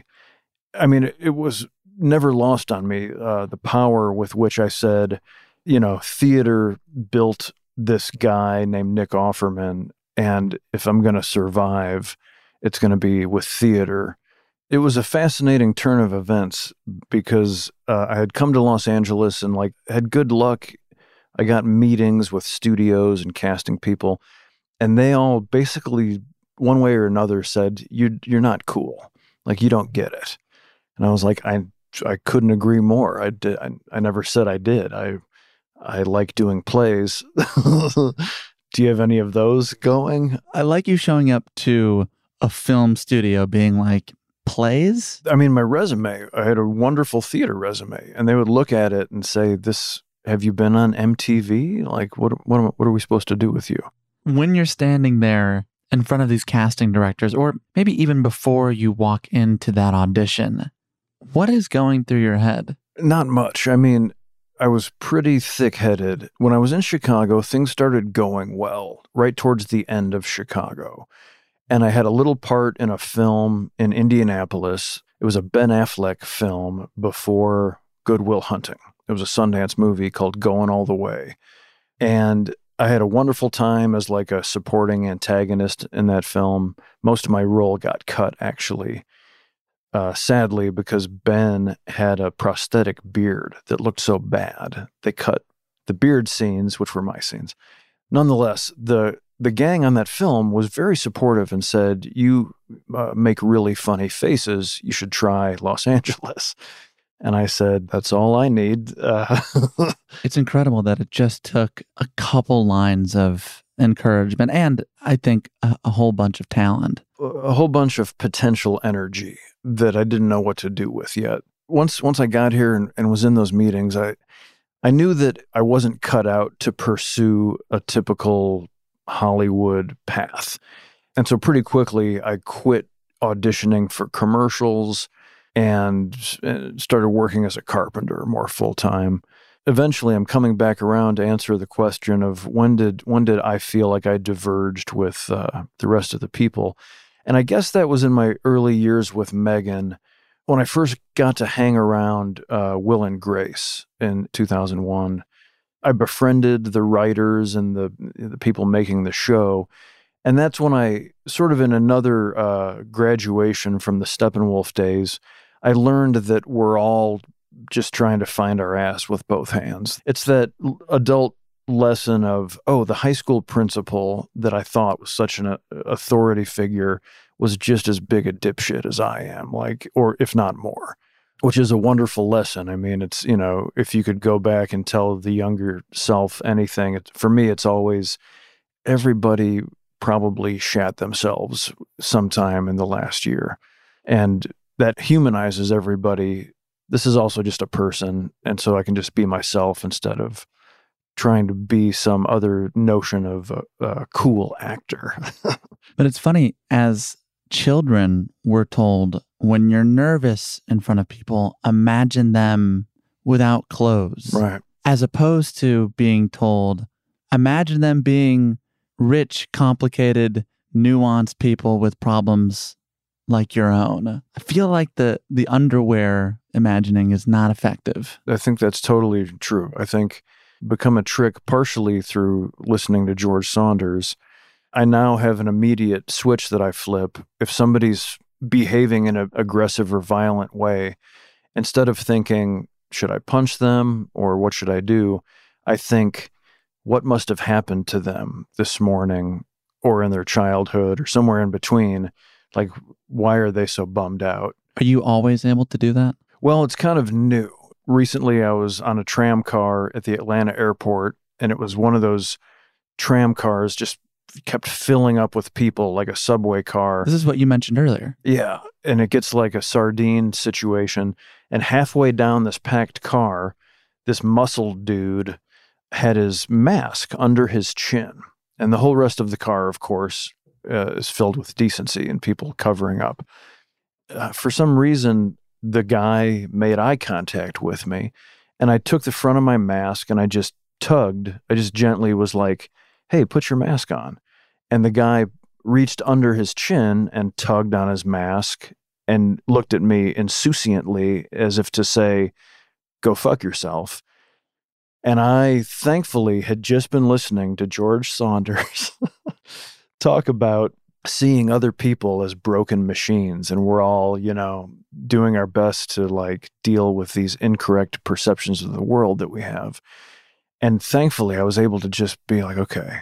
Speaker 7: I mean, it, it was never lost on me, uh, the power with which I said, you know, theater built this guy named Nick Offerman, and if I'm going to survive, it's going to be with theater. It was a fascinating turn of events because uh, I had come to Los Angeles and like had good luck. I got meetings with studios and casting people, and they all basically, one way or another, said, you, you're not cool. Like, you don't get it. And I was like, I I couldn't agree more. I did. I, I never said I did. I I like doing plays. Do you have any of those going?
Speaker 8: I like you showing up to a film studio being like, plays?
Speaker 7: I mean, my resume, I had a wonderful theater resume, and they would look at it and say, "This, have you been on M T V? Like, what what am- what are we supposed to do with you?"
Speaker 8: When you're standing there in front of these casting directors, or maybe even before you walk into that audition, what is going through your head?
Speaker 7: Not much. I mean, I was pretty thick-headed. When I was in Chicago, things started going well, right towards the end of Chicago. And I had a little part in a film in Indianapolis. It was a Ben Affleck film before Good Will Hunting. It was a Sundance movie called Going All the Way. And I had a wonderful time as like a supporting antagonist in that film. Most of my role got cut, actually. Uh, sadly, because Ben had a prosthetic beard that looked so bad, they cut the beard scenes, which were my scenes. Nonetheless, the the gang on that film was very supportive and said, you uh, make really funny faces. You should try Los Angeles. And I said, that's all I need. Uh,
Speaker 8: it's incredible that it just took a couple lines of encouragement and I think a, a whole bunch of talent.
Speaker 7: A whole bunch of potential energy that I didn't know what to do with yet. Once once I got here and, and was in those meetings, I I knew that I wasn't cut out to pursue a typical Hollywood path. And so pretty quickly, I quit auditioning for commercials and started working as a carpenter more full-time. Eventually, I'm coming back around to answer the question of when did when did I feel like I diverged with uh, the rest of the people. And I guess that was in my early years with Megan, when I first got to hang around uh, Will and Grace in two thousand one. I befriended the writers and the the people making the show. And that's when I, sort of in another uh, graduation from the Steppenwolf days, I learned that we're all just trying to find our ass with both hands. It's that adult lesson of, oh, the high school principal that I thought was such an authority figure was just as big a dipshit as I am, like, or if not more, which is a wonderful lesson. I mean, it's, you know, if you could go back and tell the younger self anything, it, for me, it's always everybody probably shat themselves sometime in the last year. And that humanizes everybody. This is also just a person. And so I can just be myself instead of trying to be some other notion of a, a cool actor.
Speaker 8: But it's funny, as children, we're told when you're nervous in front of people, imagine them without clothes.
Speaker 7: Right.
Speaker 8: As opposed to being told, imagine them being rich, complicated, nuanced people with problems like your own. I feel like the the underwear imagining is not effective.
Speaker 7: I think that's totally true. I think become a trick partially through listening to George Saunders. I now have an immediate switch that I flip. If somebody's behaving in an aggressive or violent way, instead of thinking, should I punch them or what should I do? I think, what must have happened to them this morning or in their childhood or somewhere in between? Like, why are they so bummed out?
Speaker 8: Are you always able to do that?
Speaker 7: Well, it's kind of new. Recently, I was on a tram car at the Atlanta airport, and it was one of those tram cars just kept filling up with people like a subway car.
Speaker 8: This is what you mentioned earlier.
Speaker 7: Yeah, and it gets like a sardine situation. And halfway down this packed car, this muscled dude had his mask under his chin. And the whole rest of the car, of course, uh, is filled with decency and people covering up. Uh, for some reason, the guy made eye contact with me, and I took the front of my mask and I just tugged. I just gently was like, hey, put your mask on. And the guy reached under his chin and tugged on his mask and looked at me insouciantly as if to say, go fuck yourself. And I thankfully had just been listening to George Saunders talk about seeing other people as broken machines, and we're all, you know, doing our best to like deal with these incorrect perceptions of the world that we have. And thankfully I was able to just be like, okay,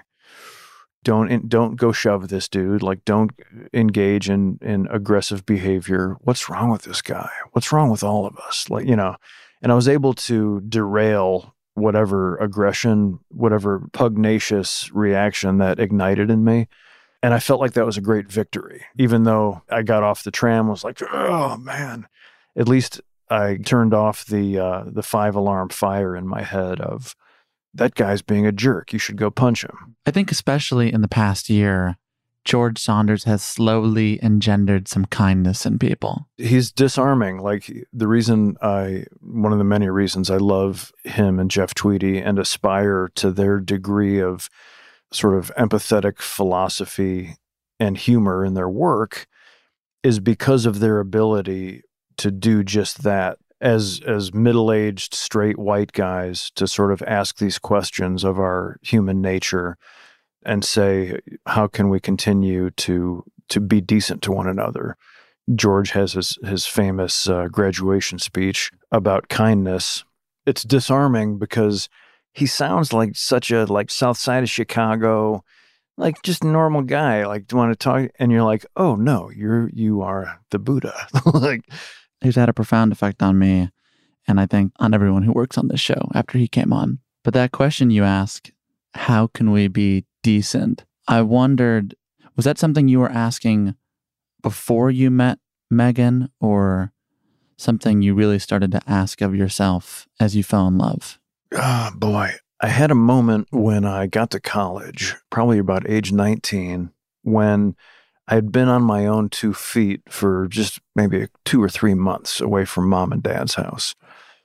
Speaker 7: don't don't go shove this dude. Like, don't engage in in aggressive behavior. What's wrong with this guy? What's wrong with all of us? Like, you know, and I was able to derail whatever aggression, whatever pugnacious reaction that ignited in me. And I felt like that was a great victory. Even though I got off the tram, was like, oh man, at least I turned off the uh, the five alarm fire in my head of, that guy's being a jerk. You should go punch him.
Speaker 8: I think especially in the past year, George Saunders has slowly engendered some kindness in people.
Speaker 7: He's disarming. Like, the reason I, one of the many reasons I love him and Jeff Tweedy and aspire to their degree of sort of empathetic philosophy and humor in their work is because of their ability to do just that. As as middle-aged, straight white guys, to sort of ask these questions of our human nature and say, how can we continue to to be decent to one another? George has his, his famous uh, graduation speech about kindness. It's disarming because he sounds like such a like South Side of Chicago, like just a normal guy. Like, do you want to talk? And you're like, oh no, you're you are the Buddha. Like,
Speaker 8: He's had a profound effect on me, and I think on everyone who works on this show after he came on. But that question you ask, how can we be decent? I wondered, was that something you were asking before you met Megan, or something you really started to ask of yourself as you fell in love?
Speaker 7: Ah, oh, boy. I had a moment when I got to college, probably about age nineteen, when I had been on my own two feet for just maybe two or three months away from mom and dad's house.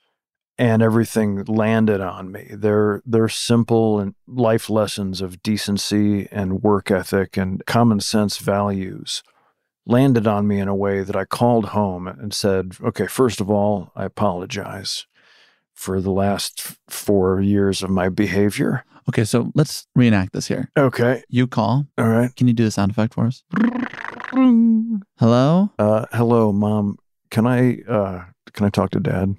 Speaker 7: And everything landed on me. They're, they're simple and life lessons of decency and work ethic and common sense values landed on me in a way that I called home and said, okay, first of all, I apologize for the last four years of my behavior.
Speaker 8: Okay, so let's reenact this here.
Speaker 7: Okay.
Speaker 8: You call.
Speaker 7: All right.
Speaker 8: Can you do the sound effect for us? Hello?
Speaker 7: Uh, hello, Mom. Can I, uh, can I talk to Dad?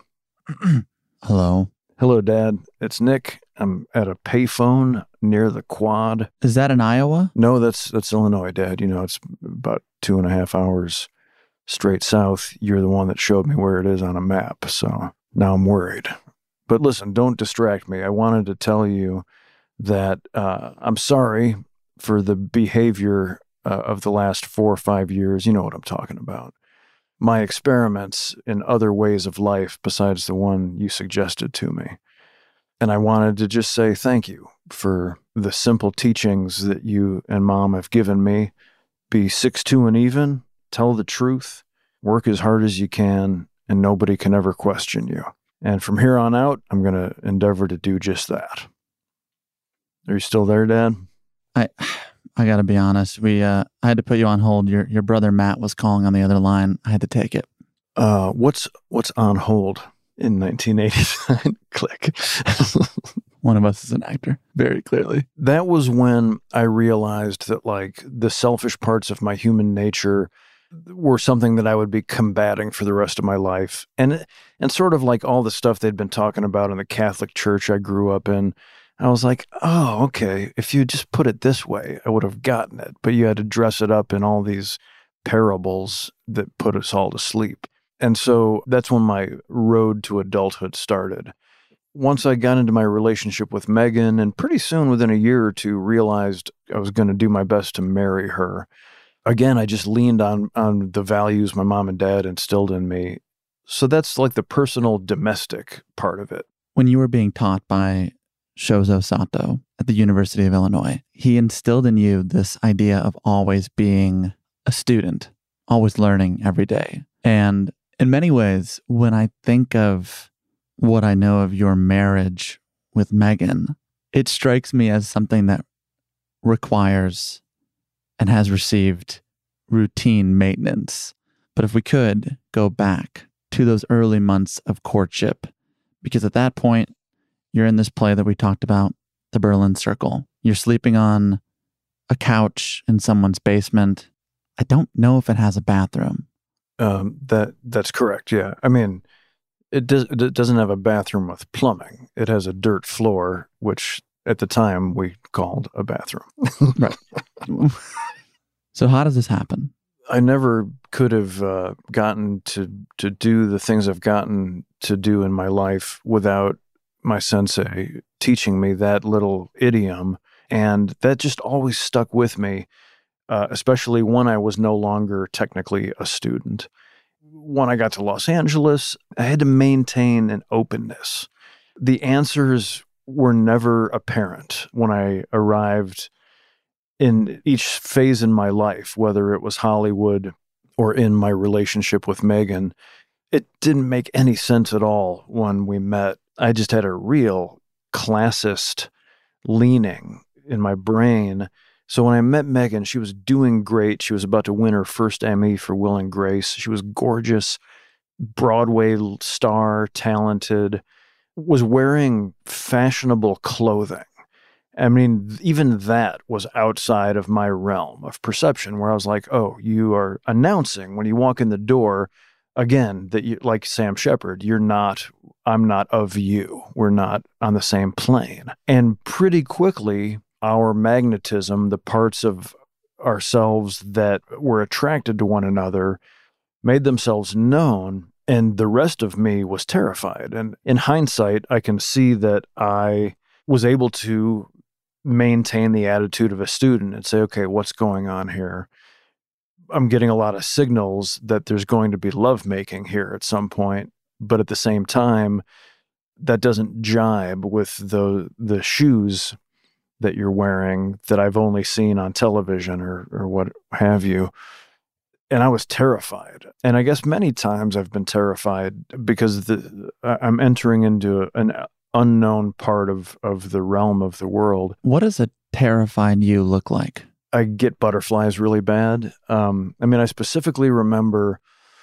Speaker 8: Hello?
Speaker 7: Hello, Dad. It's Nick. I'm at a payphone near the quad.
Speaker 8: Is that in Iowa?
Speaker 7: No, that's that's Illinois, Dad. You know, it's about two and a half hours straight south. You're the one that showed me where it is on a map, so now I'm worried. But listen, don't distract me. I wanted to tell you that uh, I'm sorry for the behavior uh, of the last four or five years. You know what I'm talking about. My experiments in other ways of life besides the one you suggested to me. And I wanted to just say thank you for the simple teachings that you and Mom have given me. Be six two and even, tell the truth, work as hard as you can, and nobody can ever question you. And from here on out, I'm going to endeavor to do just that. Are you still there, Dad?
Speaker 8: I I got to be honest. We uh, I had to put you on hold. Your your brother Matt was calling on the other line. I had to take it.
Speaker 7: Uh, what's what's on hold in nineteen eighty-nine? Click.
Speaker 8: One of us is an actor, very clearly.
Speaker 7: That was when I realized that, like, the selfish parts of my human nature were something that I would be combating for the rest of my life. And and sort of like all the stuff they'd been talking about in the Catholic Church I grew up in, I was like, oh, okay, if you just put it this way, I would have gotten it. But you had to dress it up in all these parables that put us all to sleep. And so that's when my road to adulthood started. Once I got into my relationship with Megan, and pretty soon, within a year or two, realized I was going to do my best to marry her. Again, I just leaned on on the values my mom and dad instilled in me. So that's like the personal domestic part of it.
Speaker 8: When you were being taught by Shozo Sato at the University of Illinois, he instilled in you this idea of always being a student, always learning every day. And in many ways, when I think of what I know of your marriage with Megan, it strikes me as something that requires and has received routine maintenance. But if we could go back to those early months of courtship, because at that point, you're in this play that we talked about, The Berlin Circle. You're sleeping on a couch in someone's basement. I don't know if it has a bathroom.
Speaker 7: Um, that that's correct, yeah. I mean, it, does, it doesn't have a bathroom with plumbing. It has a dirt floor, which at the time we called a bathroom.
Speaker 8: Right. So how does this happen?
Speaker 7: I never could have uh, gotten to, to do the things I've gotten to do in my life without my sensei teaching me that little idiom. And that just always stuck with me, uh, especially when I was no longer technically a student. When I got to Los Angeles, I had to maintain an openness. The answers were never apparent when I arrived in each phase in my life, whether it was Hollywood or in my relationship with Megan. It didn't make any sense at all when we met. I just had a real classist leaning in my brain. So when I met Megan, she was doing great. She was about to win her first Emmy for Will and Grace. She was gorgeous, Broadway star, talented, was wearing fashionable clothing. I mean, even that was outside of my realm of perception, where I was like, oh, you are announcing when you walk in the door, again, that you, like Sam Shepard, you're not, I'm not of you. We're not on the same plane. And pretty quickly, our magnetism, the parts of ourselves that were attracted to one another, made themselves known, and the rest of me was terrified. And in hindsight, I can see that I was able to maintain the attitude of a student and say, okay, what's going on here? I'm getting a lot of signals that there's going to be lovemaking here at some point, but at the same time, that doesn't jibe with the the shoes that you're wearing that I've only seen on television or or what have you. And I was terrified. And I guess many times I've been terrified because the, I'm entering into an unknown part of, of the realm of the world.
Speaker 8: What does a terrified you look like?
Speaker 7: I get butterflies really bad. Um, I mean, I specifically remember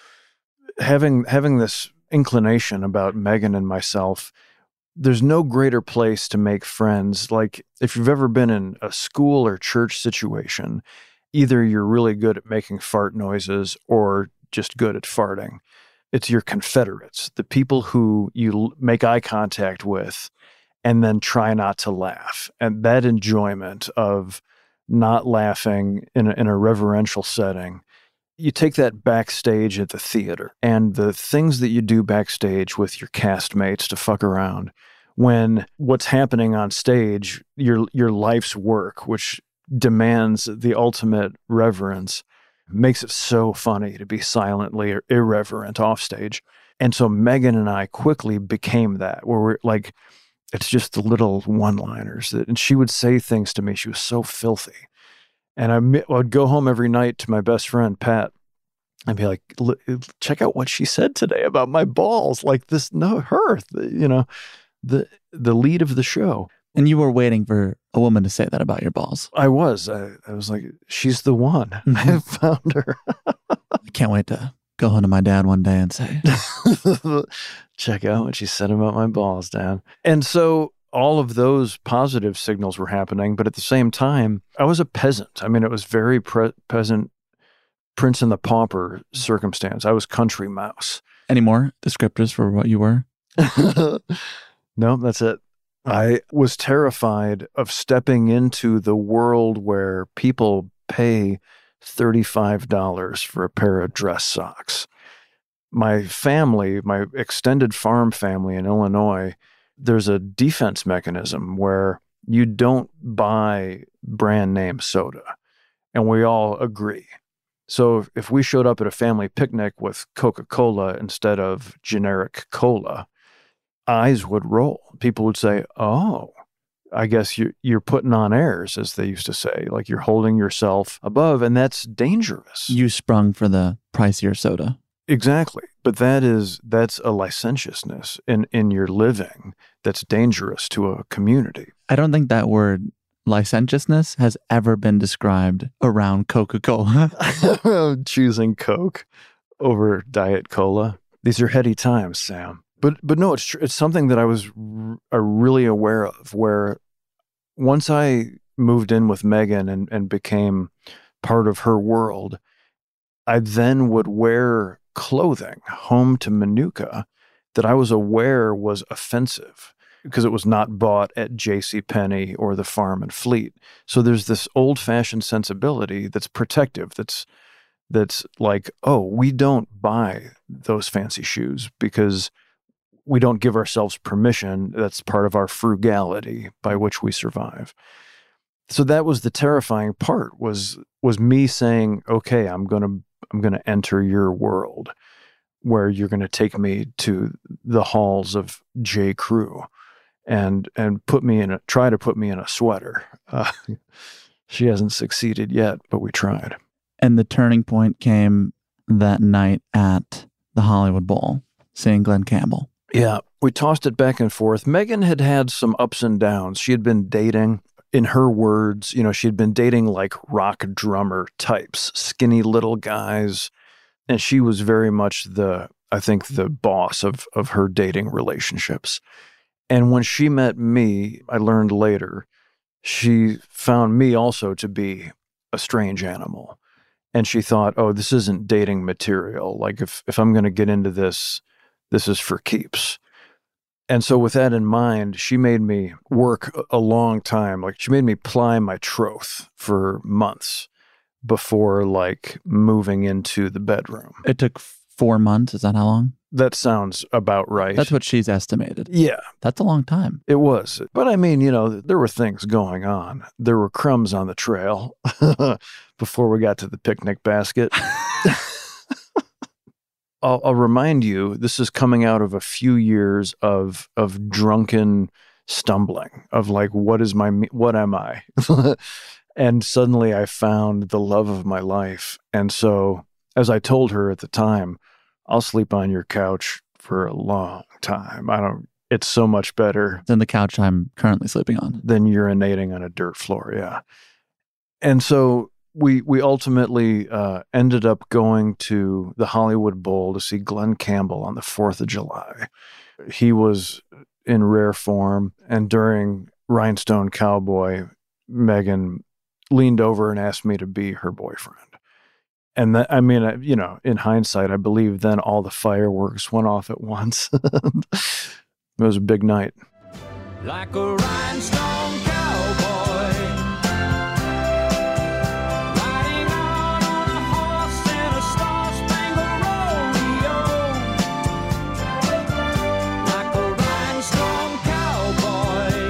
Speaker 7: having having this inclination about Megan and myself. There's no greater place to make friends. Like, if you've ever been in a school or church situation, either you're really good at making fart noises or just good at farting. It's your confederates, the people who you make eye contact with and then try not to laugh. And that enjoyment of not laughing in a, in a reverential setting, you take that backstage at the theater, and the things that you do backstage with your castmates to fuck around when what's happening on stage, your your life's work, which demands the ultimate reverence, makes it so funny to be silently irreverent off stage. And so Megan and I quickly became that, where we're like, It's just the little one-liners. That, and she would say things to me. She was so filthy. And I would go home every night to my best friend, Pat, and be like, check out what she said today about my balls. Like this, no, her, the, you know, the the lead of the show.
Speaker 8: And you were waiting for a woman to say that about your balls.
Speaker 7: I was. I, I was like, she's the one. Mm-hmm. I found her.
Speaker 8: I can't wait to go home to my dad one day and say,
Speaker 7: check out what she said about my balls, Dad. And so all of those positive signals were happening. But at the same time, I was a peasant. I mean, it was very pre- peasant, Prince and the Pauper circumstance. I was country mouse.
Speaker 8: Any more descriptors for what you were?
Speaker 7: No, that's it. I was terrified of stepping into the world where people pay thirty-five dollars for a pair of dress socks. My family, my extended farm family in Illinois, there's a defense mechanism where you don't buy brand name soda, and we all agree. So if we showed up at a family picnic with Coca-Cola instead of generic cola, eyes would roll. People would say, oh, I guess you're, you're putting on airs, as they used to say, like you're holding yourself above, and that's dangerous.
Speaker 8: You sprung for the pricier soda.
Speaker 7: Exactly. But that is, that's a licentiousness in, in your living that's dangerous to a community.
Speaker 8: I don't think that word licentiousness has ever been described around Coca-Cola.
Speaker 7: Choosing Coke over Diet Cola. These are heady times, Sam. But but no, it's tr- it's something that I was r- really aware of, where once I moved in with Megan and, and became part of her world, I then would wear clothing home to Manuka that I was aware was offensive because it was not bought at JCPenney or the Farm and Fleet. So there's this old-fashioned sensibility that's protective, that's that's like, oh, we don't buy those fancy shoes because we don't give ourselves permission. That's part of our frugality by which we survive. So that was the terrifying part, was was me saying, okay, I'm going to I'm going to enter your world where you're going to take me to the halls of J. Crew and and put me in a try to put me in a sweater. Uh, she hasn't succeeded yet, but we tried.
Speaker 8: And the turning point came that night at the Hollywood Bowl, seeing Glen Campbell.
Speaker 7: Yeah, we tossed it back and forth. Megan had had some ups and downs. She had been dating, in her words, you know, she had been dating like rock drummer types, skinny little guys. And she was very much the, I think, the boss of, of her dating relationships. And when she met me, I learned later, she found me also to be a strange animal. And she thought, oh, this isn't dating material. Like if, if I'm going to get into this, this is for keeps. And so with that in mind, she made me work a long time. Like she made me ply my troth for months before like moving into the bedroom.
Speaker 8: It took four months. Is that how long?
Speaker 7: That sounds about right.
Speaker 8: That's what she's estimated.
Speaker 7: Yeah.
Speaker 8: That's a long time.
Speaker 7: It was. But I mean, you know, there were things going on. There were crumbs on the trail before we got to the picnic basket. I'll, I'll remind you, this is coming out of a few years of of drunken stumbling, of like, what is my, what am I? And suddenly I found the love of my life. And so, as I told her at the time, I'll sleep on your couch for a long time. I don't, it's so much better
Speaker 8: than the couch I'm currently sleeping on.
Speaker 7: Than urinating on a dirt floor, yeah. And so we we ultimately uh, ended up going to the Hollywood Bowl to see Glen Campbell on the fourth of July. He was in rare form, and during Rhinestone Cowboy, Megan leaned over and asked me to be her boyfriend. And that, I mean, you know, in hindsight, I believe then all the fireworks went off at once. It was a big night.
Speaker 9: Like a rhinestone cowboy, riding out on a horse in a star-spangled rodeo. Like a rhinestone cowboy,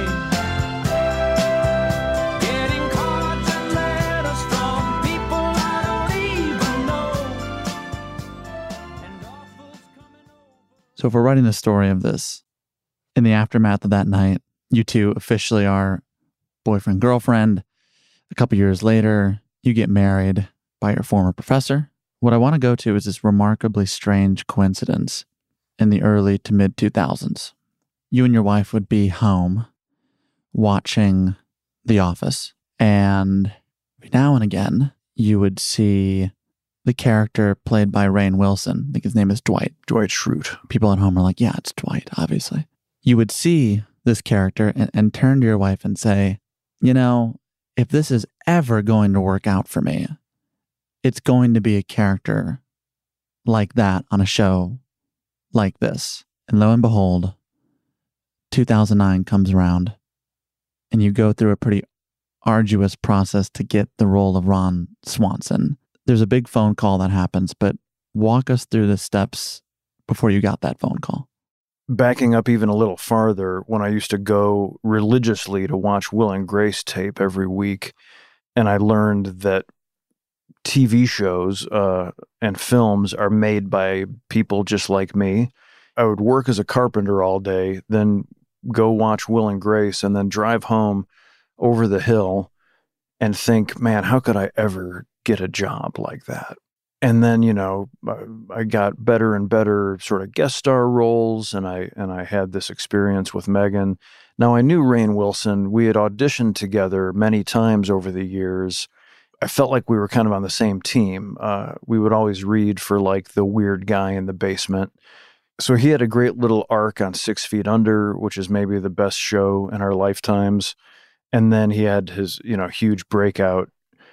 Speaker 9: getting cards and letters from people I don't even know. And offers coming over.
Speaker 8: So if we're writing the story of this, in the aftermath of that night, You two officially are boyfriend, girlfriend. A couple years later, you get married by your former professor. What I want to go to is this remarkably strange coincidence in the early to mid two thousands. You and your wife would be home watching The Office, and now and again, you would see the character played by Rainn Wilson. I think his name is Dwight.
Speaker 7: Dwight Schrute.
Speaker 8: People at home are like, yeah, it's Dwight, obviously. You would see this character and, and turn to your wife and say, you know, if this is ever going to work out for me, it's going to be a character like that on a show like this. And lo and behold, two thousand nine comes around and you go through a pretty arduous process to get the role of Ron Swanson. There's a big phone call that happens, but walk us through the steps before you got that phone call.
Speaker 7: Backing up even a little farther, when I used to go religiously to watch Will and Grace tape every week, and I learned that T V shows uh, and films are made by people just like me. I would work as a carpenter all day, then go watch Will and Grace, and then drive home over the hill and think, man, how could I ever get a job like that? And then, you know, I got better and better sort of guest star roles, and I and I had this experience with Megan. Now, I knew Rainn Wilson. We had auditioned together many times over the years. I felt like we were kind of on the same team. Uh, we would always read for like the weird guy in the basement. So he had a great little arc on Six Feet Under, which is maybe the best show in our lifetimes. And then he had his, you know, huge breakout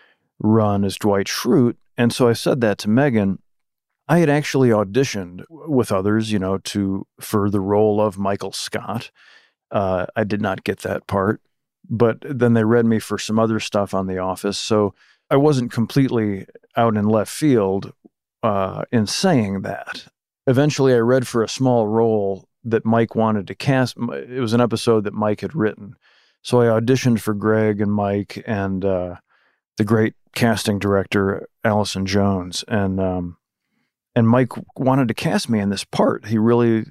Speaker 7: run as Dwight Schrute. And so I said that to Megan. I had actually auditioned with others, you know, to for the role of Michael Scott. Uh, I did not get that part, but then they read me for some other stuff on The Office. So I wasn't completely out in left field uh, in saying that. Eventually, I read for a small role that Mike wanted to cast. It was an episode that Mike had written. So I auditioned for Greg and Mike and uh, the great casting director, Allison Jones. And um, and Mike wanted to cast me in this part. He really,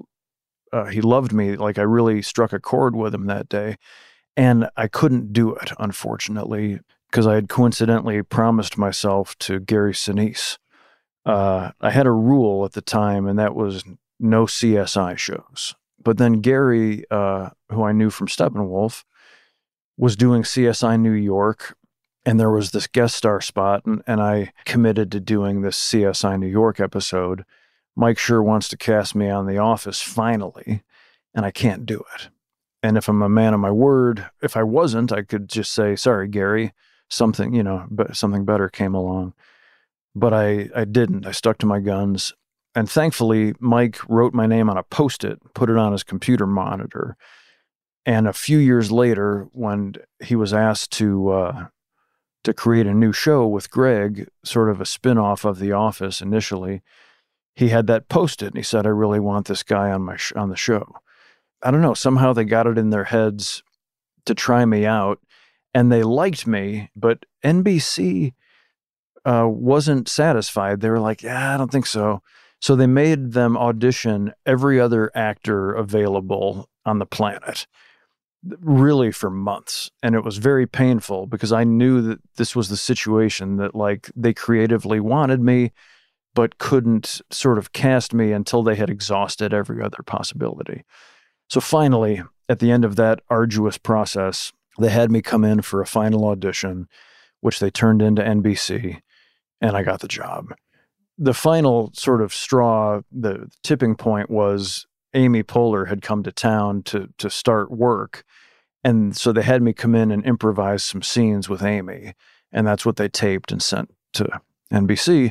Speaker 7: uh, he loved me. Like I really struck a chord with him that day. And I couldn't do it, unfortunately, because I had coincidentally promised myself to Gary Sinise. Uh, I had a rule at the time, and that was no C S I shows. But then Gary, uh, who I knew from Steppenwolf, was doing C S I New York, and there was this guest star spot, and, and I committed to doing this C S I New York episode. Mike sure wants to cast me on The Office finally, and I can't do it. And if I'm a man of my word, if I wasn't, I could just say, sorry, Gary, something, you know, but something better came along. But I, I didn't. I stuck to my guns. And thankfully, Mike wrote my name on a Post-it, put it on his computer monitor. And a few years later, when he was asked to uh, to create a new show with Greg, sort of a spin-off of The Office initially, he had that Post-it, and he said, I really want this guy on my sh- on the show. I don't know, somehow they got it in their heads to try me out, and they liked me, but N B C uh, wasn't satisfied. They were like, yeah, I don't think so. So they made them audition every other actor available on the planet, really for months. And it was very painful because I knew that this was the situation that like they creatively wanted me, but couldn't sort of cast me until they had exhausted every other possibility. So finally, at the end of that arduous process, they had me come in for a final audition, which they turned into N B C, and I got the job. The final sort of straw, the tipping point was Amy Poehler had come to town to to start work. And so they had me come in and improvise some scenes with Amy. And that's what they taped and sent to N B C.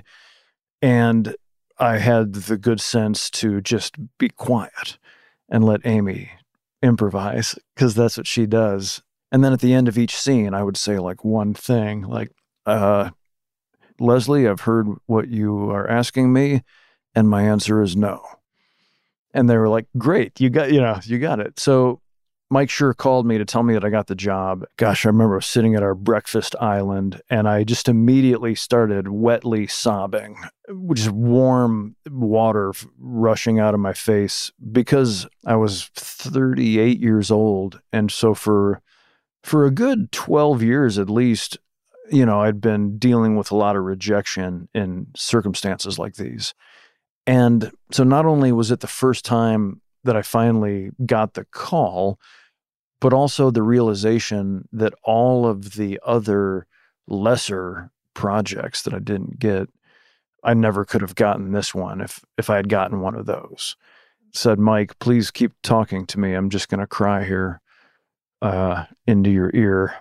Speaker 7: And I had the good sense to just be quiet and let Amy improvise, because that's what she does. And then at the end of each scene, I would say like one thing, like, uh, Leslie, I've heard what you are asking me, and my answer is no. And they were like, great, you got, you know, you got it. So Mike Schur called me to tell me that I got the job. Gosh, I remember sitting at our breakfast island, and I just immediately started wetly sobbing, just warm water rushing out of my face, because I was thirty-eight years old. And so for for a good twelve years at least, you know, I'd been dealing with a lot of rejection in circumstances like these. And so not only was it the first time that I finally got the call, but also the realization that all of the other lesser projects that I didn't get, I never could have gotten this one if if I had gotten one of those. Said, Mike, please keep talking to me. I'm just going to cry here uh, into your ear.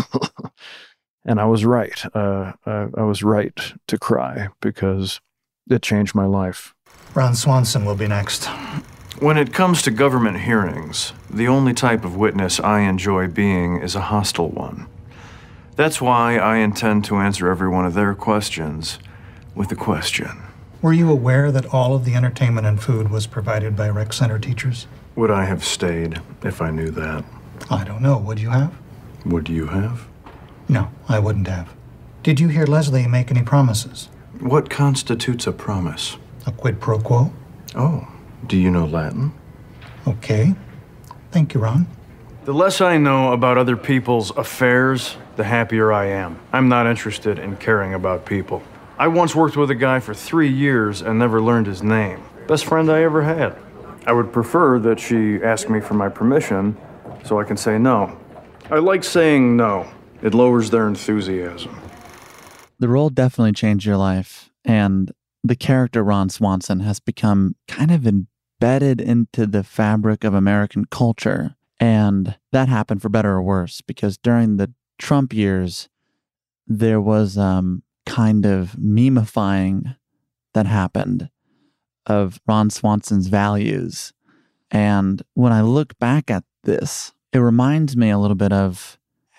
Speaker 7: And I was right. Uh, I, I was right to cry because it changed my life.
Speaker 10: Ron Swanson will be next.
Speaker 7: When it comes to government hearings, the only type of witness I enjoy being is a hostile one. That's why I intend to answer every one of their questions with a question.
Speaker 10: Were you aware that all of the entertainment and food was provided by rec center teachers?
Speaker 7: Would I have stayed if I knew that?
Speaker 10: I don't know. Would you have?
Speaker 7: Would you have?
Speaker 10: No, I wouldn't have. Did you hear Leslie make any promises?
Speaker 7: What constitutes a promise?
Speaker 10: A quid pro quo?
Speaker 7: Oh, do you know Latin?
Speaker 10: Okay. Thank you, Ron.
Speaker 7: The less I know about other people's affairs, the happier I am. I'm not interested in caring about people. I once worked with a guy for three years and never learned his name. Best friend I ever had. I would prefer that she ask me for my permission so I can say no. I like saying no. It lowers their enthusiasm.
Speaker 8: The role definitely changed your life, and the character Ron Swanson has become kind of embedded into the fabric of American culture. And that happened for better or worse, because during the Trump years, there was um, kind of memifying that happened of Ron Swanson's values. And when I look back at this, it reminds me a little bit of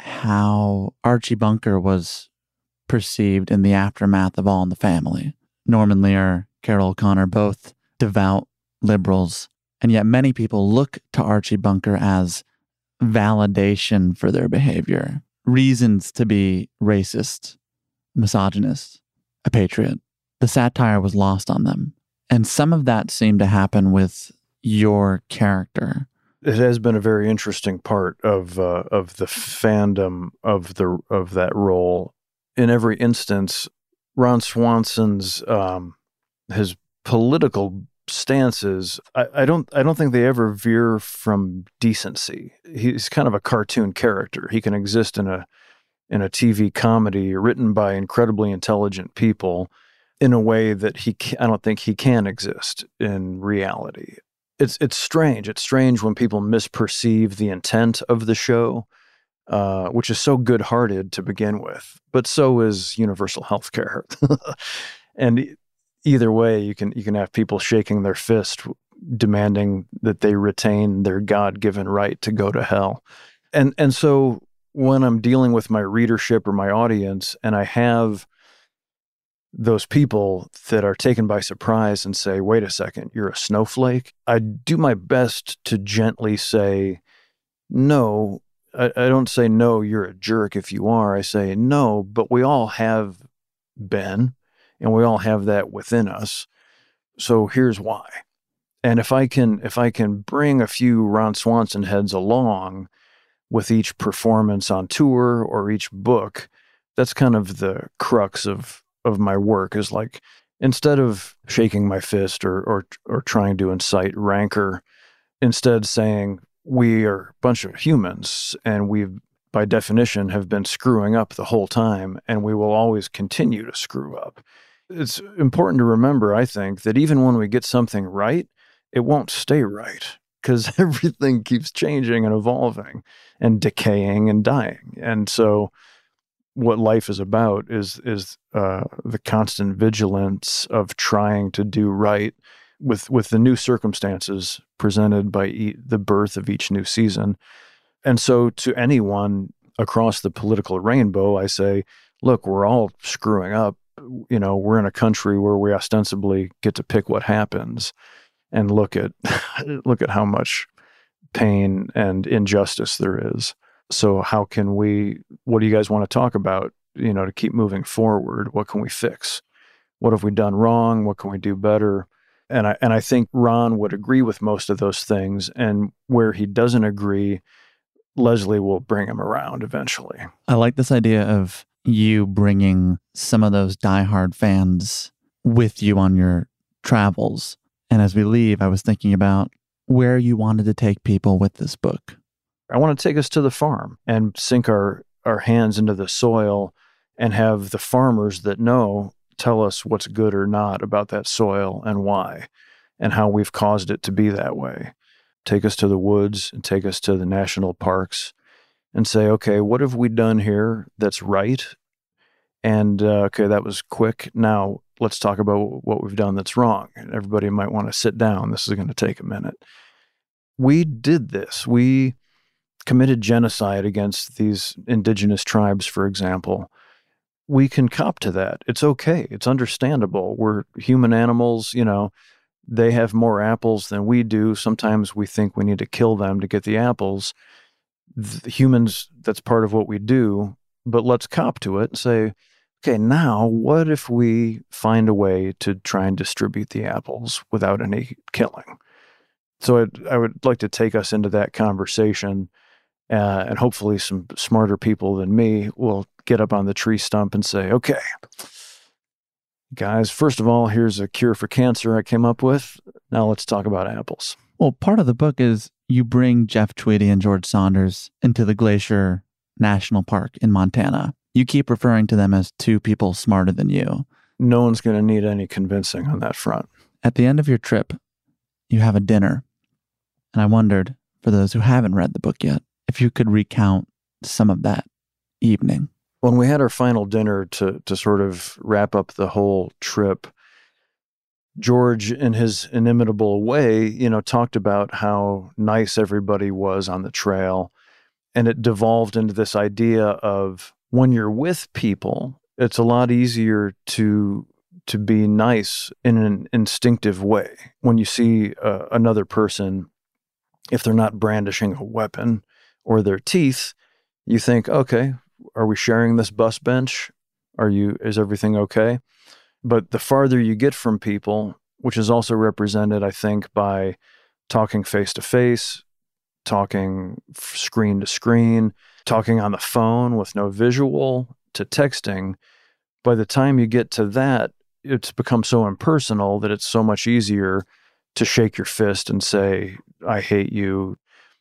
Speaker 8: how Archie Bunker was perceived in the aftermath of All in the Family. Norman Lear, Carol O'Connor, both devout liberals, and yet many people look to Archie Bunker as validation for their behavior, reasons to be racist, misogynist, a patriot. The satire was lost on them. And some of that seemed to happen with your character.
Speaker 7: It has been a very interesting part of uh, of the fandom of the of that role. In every instance, Ron Swanson's um, his political stances, I, I don't I don't think they ever veer from decency. He's kind of a cartoon character. He can exist in a in a T V comedy written by incredibly intelligent people in a way that he can, I don't think he can exist in reality. It's it's strange. It's strange when people misperceive the intent of the show, uh, which is so good-hearted to begin with, but so is universal health care. And either way, you can you can have people shaking their fist, demanding that they retain their God-given right to go to hell. And and so when I'm dealing with my readership or my audience, and I have those people that are taken by surprise and say, wait a second, you're a snowflake, I do my best to gently say, no, I, I don't say, no, you're a jerk if you are. I say, no, but we all have been, and we all have that within us. So here's why. And if I can, if I can bring a few Ron Swanson heads along with each performance on tour or each book, that's kind of the crux of of my work, is like, instead of shaking my fist or or or trying to incite rancor, instead saying we are a bunch of humans and we by definition have been screwing up the whole time, and we will always continue to screw up. It's important to remember, I think, that even when we get something right, it won't stay right, because everything keeps changing and evolving and decaying and dying. And so what life is about is is uh, the constant vigilance of trying to do right with with the new circumstances presented by e- the birth of each new season. And so to anyone across the political rainbow, I say, look, we're all screwing up. You know, we're in a country where we ostensibly get to pick what happens, and look at look at how much pain and injustice there is. So how can we, what do you guys want to talk about, you know, to keep moving forward? What can we fix? What have we done wrong? What can we do better? And I, and I think Ron would agree with most of those things. And where he doesn't agree, Leslie will bring him around eventually.
Speaker 8: I like this idea of you bringing some of those diehard fans with you on your travels. And as we leave, I was thinking about where you wanted to take people with this book.
Speaker 7: I want to take us to the farm and sink our, our hands into the soil and have the farmers that know tell us what's good or not about that soil and why, and how we've caused it to be that way. Take us to the woods and take us to the national parks and say, okay, what have we done here that's right? And uh, okay, that was quick. Now let's talk about what we've done that's wrong. And everybody might want to sit down. This is going to take a minute. We did this. We committed genocide against these indigenous tribes, for example. We can cop to that. It's okay. It's understandable. We're human animals, you know, they have more apples than we do. Sometimes we think we need to kill them to get the apples. The humans, that's part of what we do, but let's cop to it and say, okay, now what if we find a way to try and distribute the apples without any killing? So I'd, I would like to take us into that conversation, uh, and hopefully some smarter people than me will get up on the tree stump and say, okay, guys, first of all, here's a cure for cancer I came up with. Now let's talk about apples.
Speaker 8: Well, part of the book is you bring Jeff Tweedy and George Saunders into the Glacier National Park in Montana. You keep referring to them as two people smarter than you.
Speaker 7: No one's going to need any convincing on that front.
Speaker 8: At the end of your trip, you have a dinner. And I wondered, for those who haven't read the book yet, if you could recount some of that evening.
Speaker 7: When we had our final dinner to to sort of wrap up the whole trip, George, in his inimitable way, you know, talked about how nice everybody was on the trail. And it devolved into this idea of when you're with people, it's a lot easier to to be nice in an instinctive way. When you see uh, another person, if they're not brandishing a weapon or their teeth, you think, okay, are we sharing this bus bench? Are you, is everything okay? But the farther you get from people, which is also represented, I think, by talking face to face, talking screen to screen, talking on the phone with no visual, to texting, by the time you get to that, it's become so impersonal that it's so much easier to shake your fist and say, I hate you.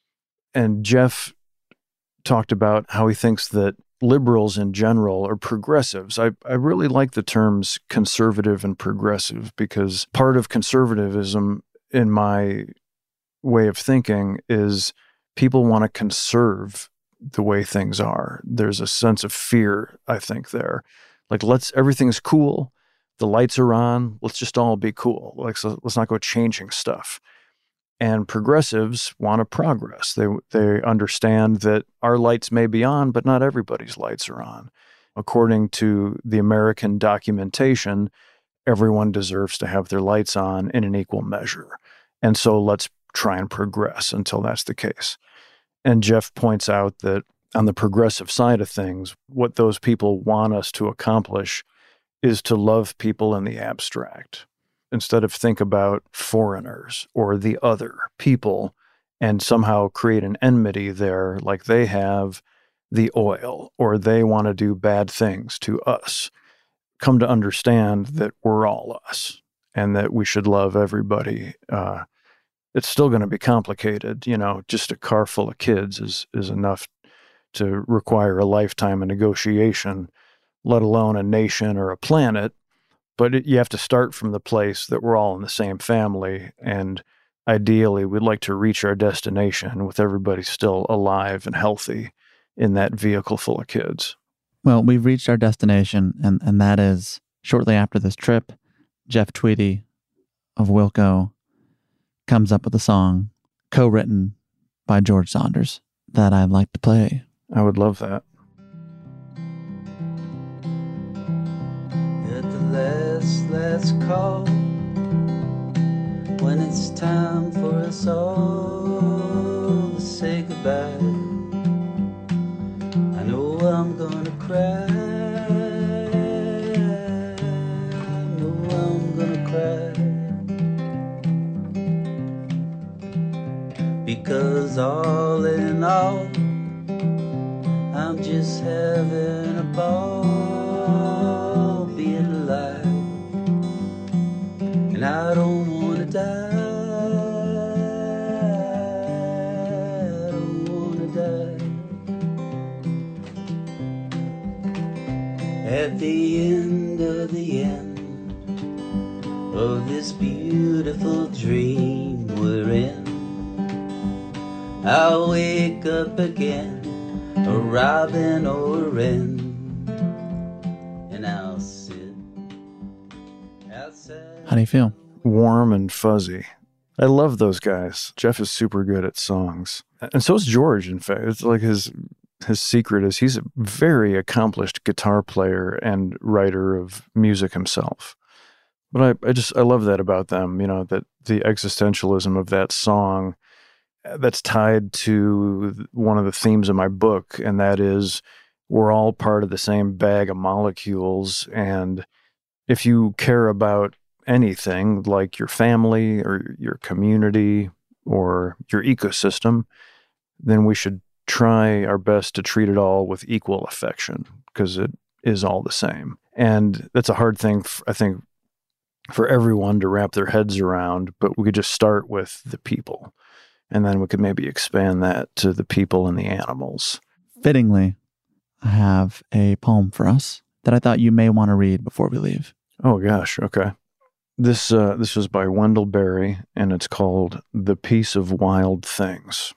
Speaker 7: And Jeff talked about how he thinks that liberals in general are progressives. I, I really like the terms conservative and progressive, because part of conservatism, in my way of thinking, is people want to conserve the way things are. There's a sense of fear, I think, there. Like, let's, everything's cool. The lights are on. Let's just all be cool. Like, so let's not go changing stuff. And progressives want to progress. They they understand that our lights may be on, but not everybody's lights are on. According to the American documentation, everyone deserves to have their lights on in an equal measure. And so let's try and progress until that's the case. And Jeff points out that on the progressive side of things, what those people want us to accomplish is to love people in the abstract, instead of think about foreigners or the other people and somehow create an enmity there, like they have the oil or they want to do bad things to us. Come to understand that we're all us and that we should love everybody. Uh, it's still going to be complicated. You know, just a car full of kids is, is enough to require a lifetime of negotiation, let alone a nation or a planet. But it, you have to start from the place that we're all in the same family. And ideally, we'd like to reach our destination with everybody still alive and healthy in that vehicle full of kids.
Speaker 8: Well, we've reached our destination, and, and that is shortly after this trip, Jeff Tweedy of Wilco comes up with a song co-written by George Saunders that I'd like to play.
Speaker 7: I would love that.
Speaker 9: At the last, last call, when it's time for us all
Speaker 11: cry. I know I'm gonna cry. Because all in all, I'm just having a ball being alive. And I don't wanna die. I don't wanna die. At the end of the end of this beautiful dream we're in, I'll wake up again, a robin or a wren, and I'll sit outside.
Speaker 8: How do you feel?
Speaker 7: Warm and fuzzy. I love those guys. Jeff is super good at songs. And so is George, in fact. It's like his his secret is he's a very accomplished guitar player and writer of music himself. But I, I just, I love that about them, you know, that the existentialism of that song that's tied to one of the themes of my book, and that is we're all part of the same bag of molecules, and if you care about anything like your family or your community or your ecosystem, then we should try our best to treat it all with equal affection, because it is all the same. And that's a hard thing, I think, for everyone to wrap their heads around, but we could just start with the people. And then we could maybe expand that to the people and the animals.
Speaker 8: Fittingly, I have a poem for us that I thought you may want to read before we leave.
Speaker 7: Oh, gosh. Okay. This uh, this is by Wendell Berry, and it's called The Peace of Wild Things.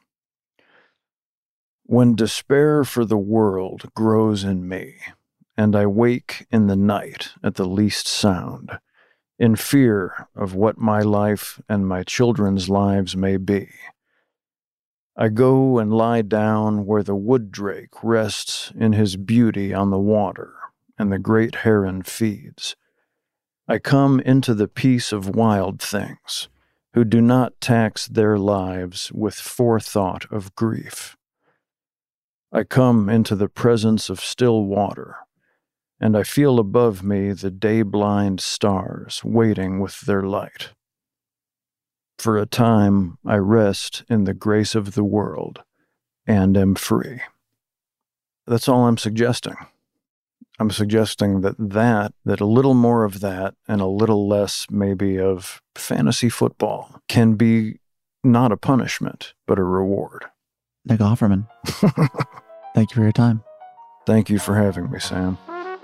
Speaker 7: When despair for the world grows in me, and I wake in the night at the least sound, in fear of what my life and my children's lives may be, I go and lie down where the wood drake rests in his beauty on the water, and the great heron feeds. I come into the peace of wild things, who do not tax their lives with forethought of grief. I come into the presence of still water, and I feel above me the day-blind stars waiting with their light. For a time, I rest in the grace of the world and am free. That's all I'm suggesting. I'm suggesting that that, that a little more of that and a little less maybe of fantasy football can be not a punishment, but a reward.
Speaker 8: Nick Offerman, thank you for your time.
Speaker 7: Thank you for having me, Sam.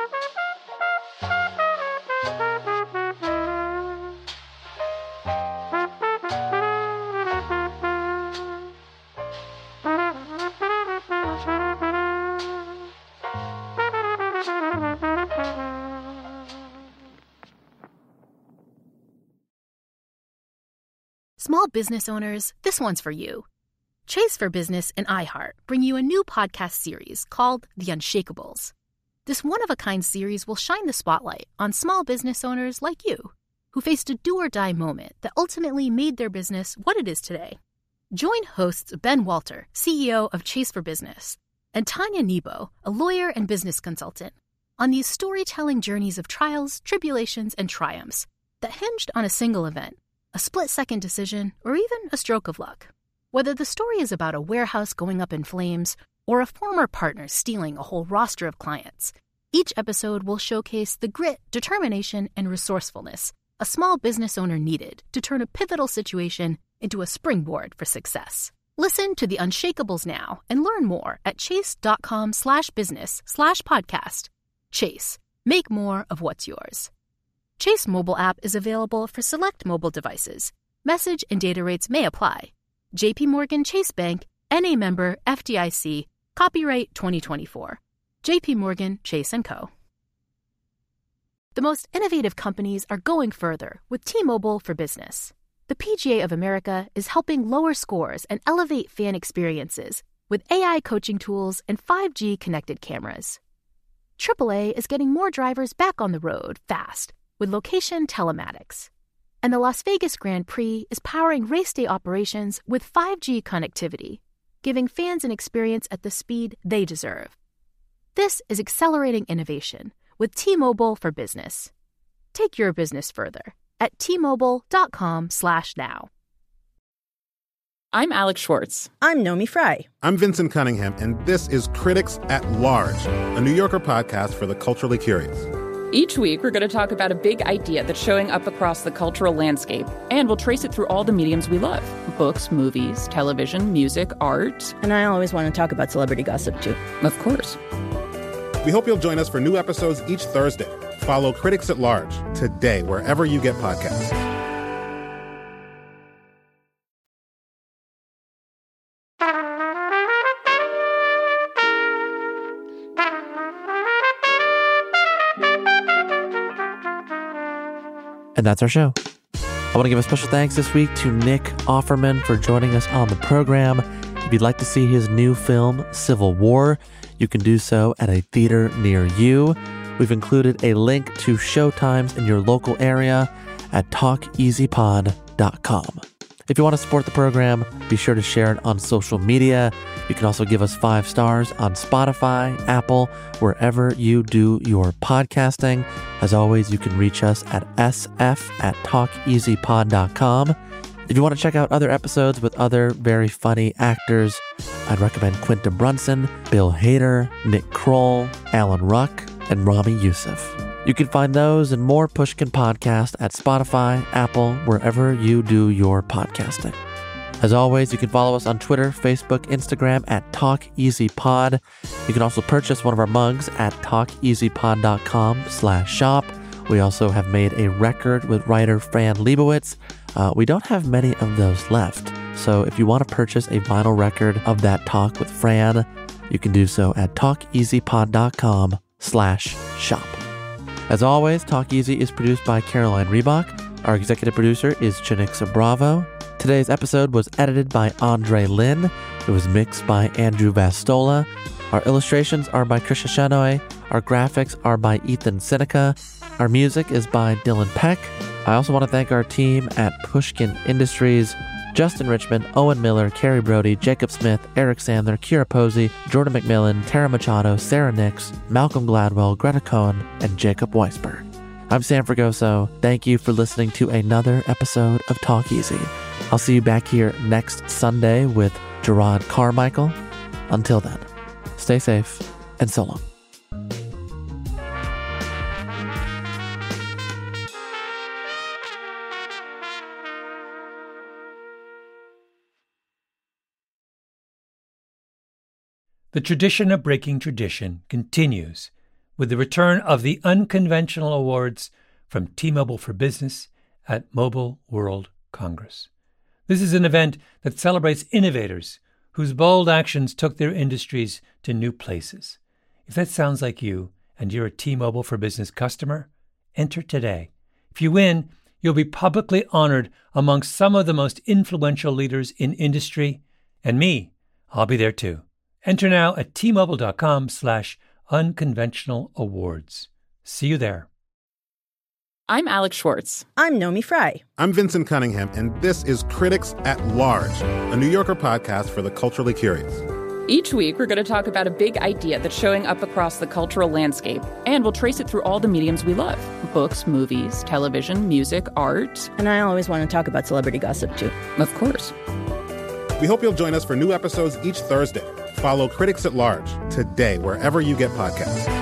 Speaker 2: Small business owners, this one's for you. Chase for Business and iHeart bring you a new podcast series called The Unshakables. This one-of-a-kind series will shine the spotlight on small business owners like you, who faced a do-or-die moment that ultimately made their business what it is today. Join hosts Ben Walter, C E O of Chase for Business, and Tanya Nebo, a lawyer and business consultant, on these storytelling journeys of trials, tribulations, and triumphs that hinged on a single event, a split-second decision, or even a stroke of luck. Whether the story is about a warehouse going up in flames or a former partner stealing a whole roster of clients, each episode will showcase the grit, determination, and resourcefulness a small business owner needed to turn a pivotal situation into a springboard for success. Listen to The Unshakables now and learn more at chase.com slash business slash podcast. Chase, make more of what's yours. Chase mobile app is available for select mobile devices. Message and data rates may apply. J P Morgan Chase Bank, N A member, F D I C, copyright twenty twenty-four. J P Morgan Chase and Co. The most innovative companies are going further with T-Mobile for Business. The P G A of America is helping lower scores and elevate fan experiences with A I coaching tools and five G connected cameras. triple A is getting more drivers back on the road fast with location telematics. And the Las Vegas Grand Prix is powering race day operations with five G connectivity, giving fans an experience at the speed they deserve. This is accelerating innovation with T-Mobile for Business. Take your business further at T-Mobile.com slash now.
Speaker 3: I'm Alex Schwartz.
Speaker 4: I'm Nomi Fry.
Speaker 5: I'm Vincent Cunningham, and this is Critics at Large, a New Yorker podcast for the culturally curious.
Speaker 3: Each week, we're going to talk about a big idea that's showing up across the cultural landscape, and we'll trace it through all the mediums we love. Books, movies, television, music, art.
Speaker 4: And I always want to talk about celebrity gossip, too.
Speaker 3: Of course.
Speaker 5: We hope you'll join us for new episodes each Thursday. Follow Critics at Large today, wherever you get podcasts.
Speaker 6: And that's our show. I want to give a special thanks this week to Nick Offerman for joining us on the program. If you'd like to see his new film, Civil War, you can do so at a theater near you. We've included a link to showtimes in your local area at talk easy pod dot com. If you want to support the program, be sure to share it on social media. You can also give us five stars on Spotify, Apple, wherever you do your podcasting. As always, you can reach us at s f at talk easy pod dot com. If you want to check out other episodes with other very funny actors, I'd recommend Quinta Brunson, Bill Hader, Nick Kroll, Alan Ruck, and Rami Youssef. You can find those and more Pushkin podcast at Spotify, Apple, wherever you do your podcasting. As always, you can follow us on Twitter, Facebook, Instagram at TalkEasyPod. You can also purchase one of our mugs at talk easy pod dot com slash shop. We also have made a record with writer Fran Lebowitz. Uh, we don't have many of those left, so if you want to purchase a vinyl record of that talk with Fran, you can do so at talk easy pod dot com slash shop. As always, Talk Easy is produced by Caroline Reebok. Our executive producer is Chanixa Bravo. Today's episode was edited by Andre Lin. It was mixed by Andrew Vastola. Our illustrations are by Krisha Shenoy. Our graphics are by Ethan Seneca. Our music is by Dylan Peck. I also want to thank our team at Pushkin Industries: Justin Richmond, Owen Miller, Carrie Brody, Jacob Smith, Eric Sandler, Kira Posey, Jordan McMillan, Tara Machado, Sarah Nix, Malcolm Gladwell, Greta Cohen, and Jacob Weisberg. I'm Sam Fragoso. Thank you for listening to another episode of Talk Easy. I'll see you back here next Sunday with Gerard Carmichael. Until then, stay safe and so long.
Speaker 12: The tradition of breaking tradition continues with the return of the Unconventional Awards from T-Mobile for Business at Mobile World Congress. This is an event that celebrates innovators whose bold actions took their industries to new places. If that sounds like you and you're a T-Mobile for Business customer, enter today. If you win, you'll be publicly honored amongst some of the most influential leaders in industry, and me, I'll be there too. Enter now at T-Mobile.com slash unconventional awards. See you there.
Speaker 3: I'm Alex Schwartz.
Speaker 4: I'm Nomi Fry.
Speaker 5: I'm Vincent Cunningham, and this is Critics at Large, a New Yorker podcast for the culturally curious.
Speaker 3: Each week, we're going to talk about a big idea that's showing up across the cultural landscape, and we'll trace it through all the mediums we love. Books, movies, television, music, art.
Speaker 4: And I always want to talk about celebrity gossip, too.
Speaker 3: Of course.
Speaker 5: We hope you'll join us for new episodes each Thursday. Follow Critics at Large today, wherever you get podcasts.